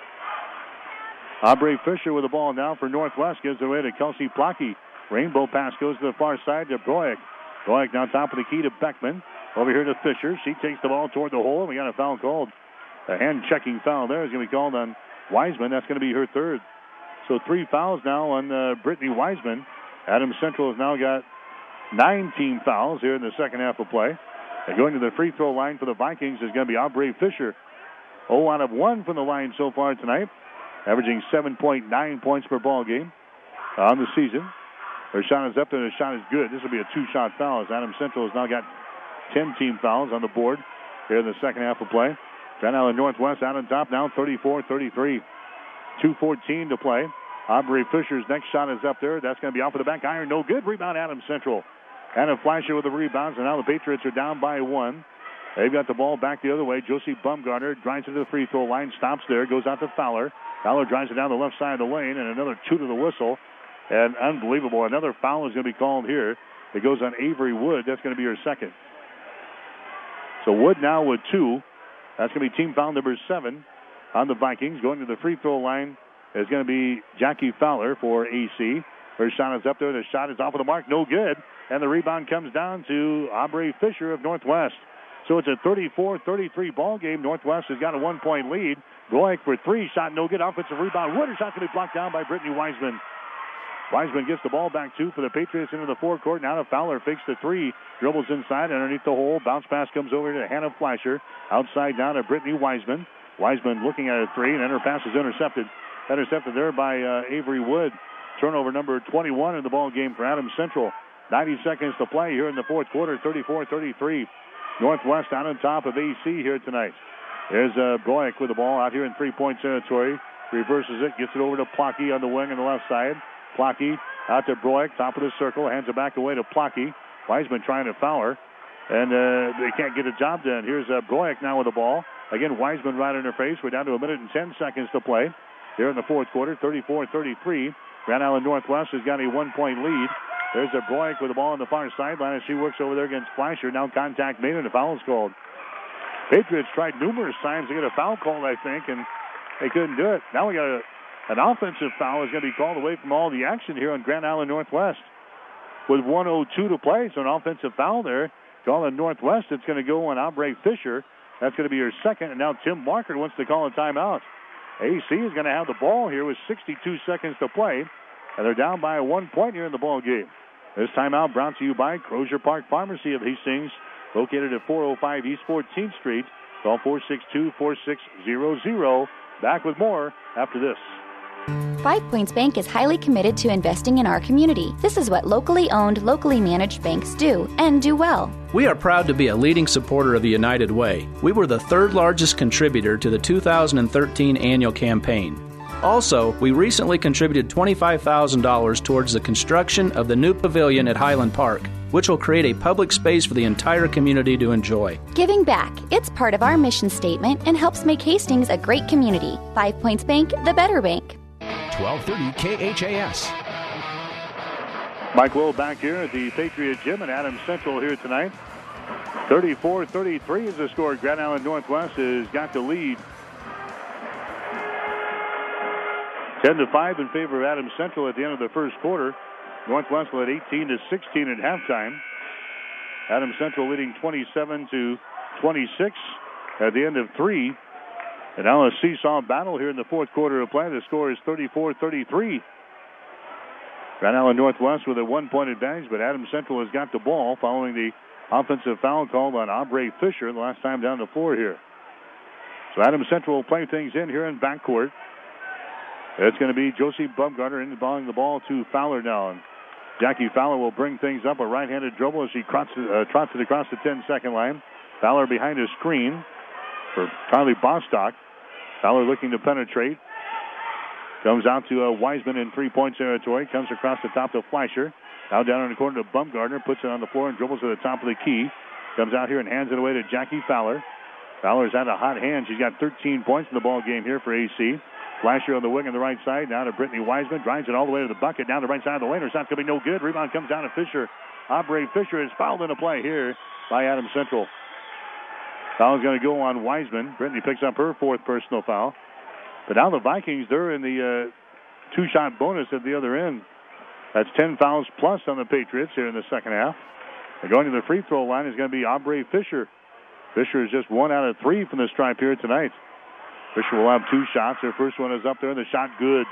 Aubrey Fisher with the ball now for Northwest. Gives it away to Kelsey Plotke. Rainbow pass goes to the far side to Broek. Broek now top of the key to Beckman. Over here to Fisher. She takes the ball toward the hole, and we got a foul called. A hand-checking foul there is going to be called on Wiseman. That's going to be her third. So 3 fouls now on Brittany Wiseman. Adams Central has now got 9 team fouls here in the second half of play. And going to the free throw line for the Vikings is going to be Aubrey Fisher. 0 out of 1 from the line so far tonight, averaging 7.9 points per ball game on the season. Her shot is up there, and the shot is good. This will be a two-shot foul as Adams Central has now got 10 team fouls on the board here in the second half of play. Grand Island Northwest out on top now, 34-33. 2:14 to play. Aubrey Fisher's next shot is up there. That's going to be off of the back iron. No good. Rebound, Adams Central. Hannah Fleischer with the rebounds, and now the Patriots are down by 1. They've got the ball back the other way. Josie Bumgarner drives it to the free throw line, stops there, goes out to Fowler. Fowler drives it down the left side of the lane, and another two to the whistle. And unbelievable, another foul is going to be called here. It goes on Avery Wood. That's going to be her second. So Wood now with 2. That's going to be team foul number 7 on the Vikings. Going to the free throw line is going to be Jackie Fowler for AC. Her shot is up there. The shot is off of the mark. No good. And the rebound comes down to Aubrey Fisher of Northwest. So it's a 34-33 ball game. Northwest has got a 1-point lead. Bloik for 3. Shot no good. Offensive rebound. Wood. Her shot's going to be blocked down by Brittany Wiseman. Wiseman gets the ball back, 2 for the Patriots into the forecourt. Now to Fowler. Fakes the 3. Dribbles inside underneath the hole. Bounce pass comes over to Hannah Fleischer. Outside down to Brittany Wiseman. Wiseman looking at a 3, and then her pass is intercepted. Intercepted there by Avery Wood. Turnover number 21 in the ball game for Adams Central. 90 seconds to play here in the fourth quarter, 34-33. Northwest out on top of AC here tonight. There's Bloik with the ball out here in three-point territory. Reverses it, gets it over to Plocky on the wing on the left side. Plocky out to Bloik, top of the circle, hands it back away to Plocky. Wiseman trying to foul her, and they can't get a job done. Here's Bloik now with the ball. Again, Wiseman right in her face. We're down to 1 minute and 10 seconds to play here in the fourth quarter, 34-33. Grand Island Northwest has got a 1-point lead. There's a Bloik with the ball on the far sideline as she works over there against Fleischer. Now contact made and a foul is called. Patriots tried numerous times to get a foul called, I think, and they couldn't do it. Now we got an offensive foul is going to be called away from all the action here on Grand Island Northwest. With 1:02 to play, so an offensive foul there. Call on Northwest. It's going to go on Aubrey Fisher. That's going to be her second, and now Tim Marker wants to call a timeout. AC is going to have the ball here with 62 seconds to play, and they're down by 1 point here in the ball game. This timeout brought to you by Crozier Park Pharmacy of Hastings, located at 405 East 14th Street. Call 462-4600. Back with more after this. 5 Points Bank is highly committed to investing in our community. This is what locally owned, locally managed banks do, and do well. We are proud to be a leading supporter of the United Way. We were the third largest contributor to the 2013 annual campaign. Also, we recently contributed $25,000 towards the construction of the new pavilion at Highland Park, which will create a public space for the entire community to enjoy. Giving back, it's part of our mission statement and helps make Hastings a great community. 5 Points Bank, the better bank. 1230 KHAS. Mike Will back here at the Patriot Gym and Adams Central here tonight. 34-33 is the score. Grand Island Northwest has got the lead. 10-5 in favor of Adams Central at the end of the first quarter. Northwest led 18-16 at halftime. Adams Central leading 27-26 at the end of 3. And now a seesaw battle here in the fourth quarter of play. The score is 34-33. Grand Island Northwest with a 1-point advantage, but Adams Central has got the ball following the offensive foul called on Aubrey Fisher the last time down the floor here. So Adams Central will play things in here in backcourt. It's going to be Josie Bumgarner inbounding the ball to Fowler now. And Jackie Fowler will bring things up, a right-handed dribble as she trots it across the 10-second line. Fowler behind a screen for Carly Bostock. Fowler looking to penetrate. Comes out to Wiseman in three-point territory. Comes across the top to Fleischer. Now down in the corner to Bumgarner. Puts it on the floor and dribbles to the top of the key. Comes out here and hands it away to Jackie Fowler. Fowler's had a hot hand. She's got 13 points in the ball game here for AC. Fleischer on the wing on the right side. Now to Brittany Wiseman. Drives it all the way to the bucket. Down the right side of the lane. Her shot's going to be no good. Rebound comes down to Fisher. Aubrey Fisher is fouled into play here by Adams Central. Foul's going to go on Wiseman. Brittany picks up her fourth personal foul. But now the Vikings, they're in the two-shot bonus at the other end. That's 10 fouls plus on the Patriots here in the second half. And going to the free throw line is going to be Aubrey Fisher. Fisher is just 1 out of 3 from the stripe here tonight. Fisher will have 2 shots. Her first one is up there, and the shot good.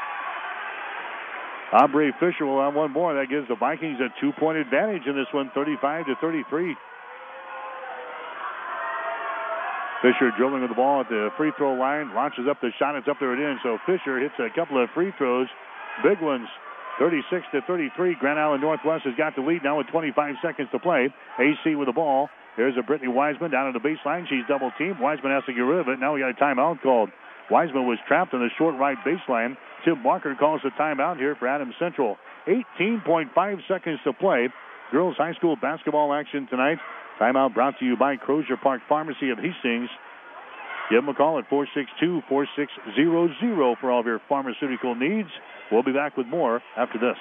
Aubrey Fisher will have one more. That gives the Vikings a 2-point advantage in this one, 35-33. Fisher dribbling with the ball at the free throw line, launches up the shot. It's up there and in. So Fisher hits a couple of free throws, big ones. 36-33. Grand Island Northwest has got the lead now with 25 seconds to play. AC with the ball. There's a Brittany Wiseman down at the baseline. She's double teamed. Wiseman has to get rid of it. Now we got a timeout called. Wiseman was trapped on the short right baseline. Tim Barker calls a timeout here for Adams Central. 18.5 seconds to play. Girls high school basketball action tonight. Timeout brought to you by Crozier Park Pharmacy of Hastings. Give them a call at 462-4600 for all of your pharmaceutical needs. We'll be back with more after this.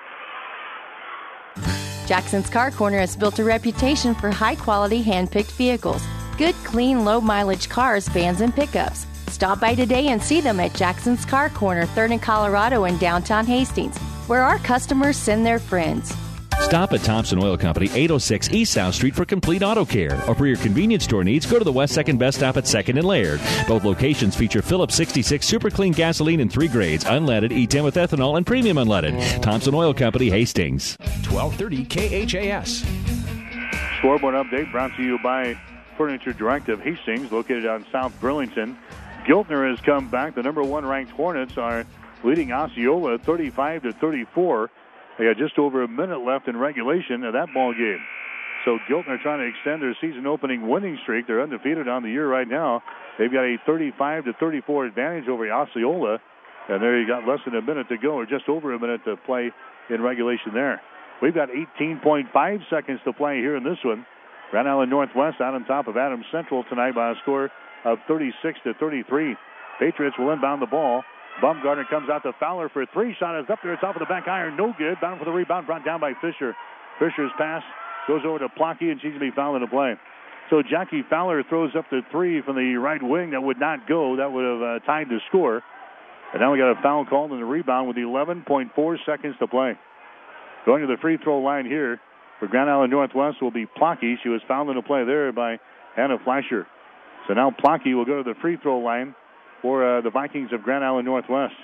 Jackson's Car Corner has built a reputation for high-quality hand-picked vehicles. Good, clean, low-mileage cars, vans, and pickups. Stop by today and see them at Jackson's Car Corner, 3rd and Colorado in downtown Hastings, where our customers send their friends. Stop at Thompson Oil Company, 806 East South Street for complete auto care. Or for your convenience store needs, go to the West 2nd Best Stop at 2nd and Laird. Both locations feature Phillips 66 Super Clean gasoline in 3 grades, unleaded, E10 with ethanol, and premium unleaded. Thompson Oil Company, Hastings. 1230 KHAS. Scoreboard update brought to you by Furniture Direct of Hastings, located on South Burlington. Giltner has come back. The number 1 ranked Hornets are leading Osceola 35-34. They got just over a minute left in regulation of that ball game. So Giltner trying to extend their season opening winning streak. They're undefeated on the year right now. They've got a 35-34 advantage over Osceola. And there you got less than a minute to go, or just over a minute to play in regulation there. We've got 18.5 seconds to play here in this one. Grand Island Northwest out on top of Adams Central tonight by a score of 36-33. Patriots will inbound the ball. Baumgartner comes out to Fowler for 3. Shot is up there. It's off of the back iron. No good. Bound for the rebound. Brought down by Fisher. Fisher's pass goes over to Plocky, and she's going to be fouled in the play. So Jackie Fowler throws up the 3 from the right wing. That would not go. That would have tied the score. And now we got a foul called in the rebound with 11.4 seconds to play. Going to the free throw line here for Grand Island Northwest will be Plocky. She was fouled in the play there by Hannah Fleischer. So now Plocky will go to the free throw line for the Vikings of Grand Island Northwest.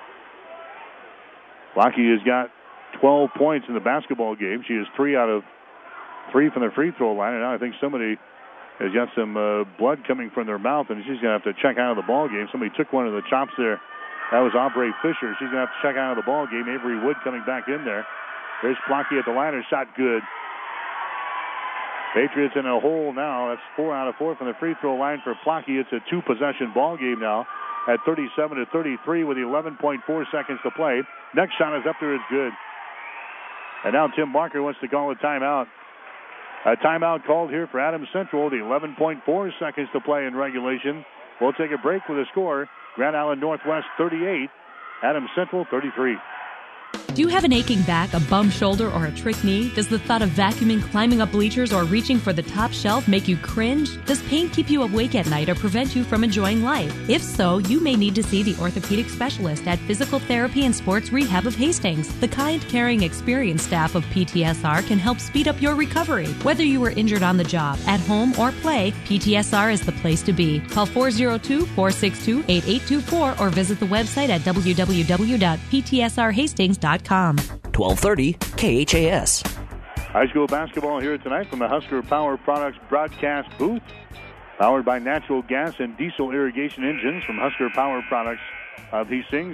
Plocky has got 12 points in the basketball game. She is 3 out of 3 from the free throw line, and now I think somebody has got some blood coming from their mouth, and she's going to have to check out of the ball game. Somebody took one of the chops there. That was Aubrey Fisher. She's going to have to check out of the ball game. Avery Wood coming back in there. There's Plocky at the line. Her shot good. Patriots in a hole now. That's 4 out of 4 from the free throw line for Plocky. It's a 2-possession ball game now at 37-33 with 11.4 seconds to play. Next shot is up there. It's good. And now Tim Barker wants to call a timeout. A timeout called here for Adams Central. The 11.4 seconds to play in regulation. We'll take a break with a score. Grand Island Northwest 38, Adams Central 33. Do you have an aching back, a bum shoulder, or a trick knee? Does the thought of vacuuming, climbing up bleachers, or reaching for the top shelf make you cringe? Does pain keep you awake at night or prevent you from enjoying life? If so, you may need to see the orthopedic specialist at Physical Therapy and Sports Rehab of Hastings. The kind, caring, experienced staff of PTSR can help speed up your recovery. Whether you were injured on the job, at home, or play, PTSR is the place to be. Call 402-462-8824 or visit the website at www.ptsrhastings.com. 1230 KHAS. High school basketball here tonight from the Husker Power Products broadcast booth. Powered by natural gas and diesel irrigation engines from Husker Power Products of Hastings.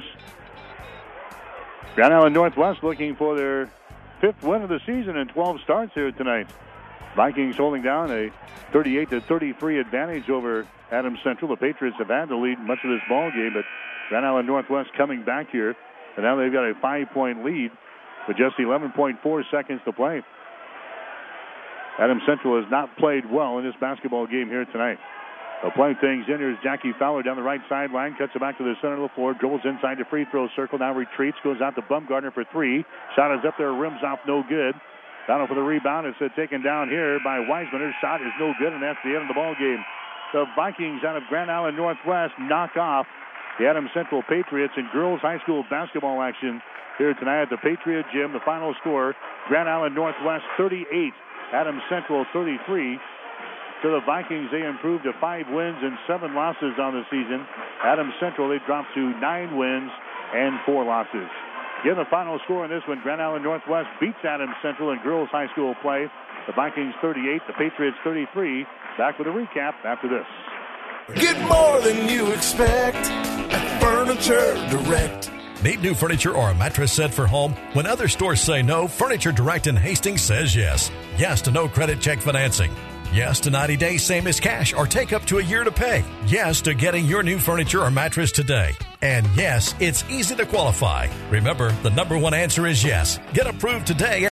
Grand Island Northwest looking for their 5th win of the season in 12 starts here tonight. Vikings holding down a 38-33 advantage over Adams Central. The Patriots have had the lead much of this ball game, but Grand Island Northwest coming back here. And now they've got a 5-point lead with just 11.4 seconds to play. Adams Central has not played well in this basketball game here tonight. They'll play things in. Here's Jackie Fowler down the right sideline, cuts it back to the center of the floor, dribbles inside the free throw circle, now retreats, goes out to Baumgartner for 3. Shot is up there, rims off, no good. Battle for the rebound. It's taken down here by Wiseman. Her shot is no good, and that's the end of the ball game. The Vikings out of Grand Island Northwest knock off the Adams Central Patriots in girls high school basketball action here tonight at the Patriot Gym. The final score, Grand Island Northwest 38, Adams Central 33. So the Vikings, they improved to 5 wins and 7 losses on the season. Adams Central, they dropped to 9 wins and 4 losses. Again, the final score in this one, Grand Island Northwest beats Adams Central in girls high school play. The Vikings 38, the Patriots 33. Back with a recap after this. Get more than you expect at Furniture Direct. Need new furniture or a mattress set for home? When other stores say no, Furniture Direct in Hastings says yes. Yes to no credit check financing. Yes to 90 days same as cash or take up to a year to pay. Yes to getting your new furniture or mattress today. And yes, it's easy to qualify. Remember, the number one answer is yes. Get approved today.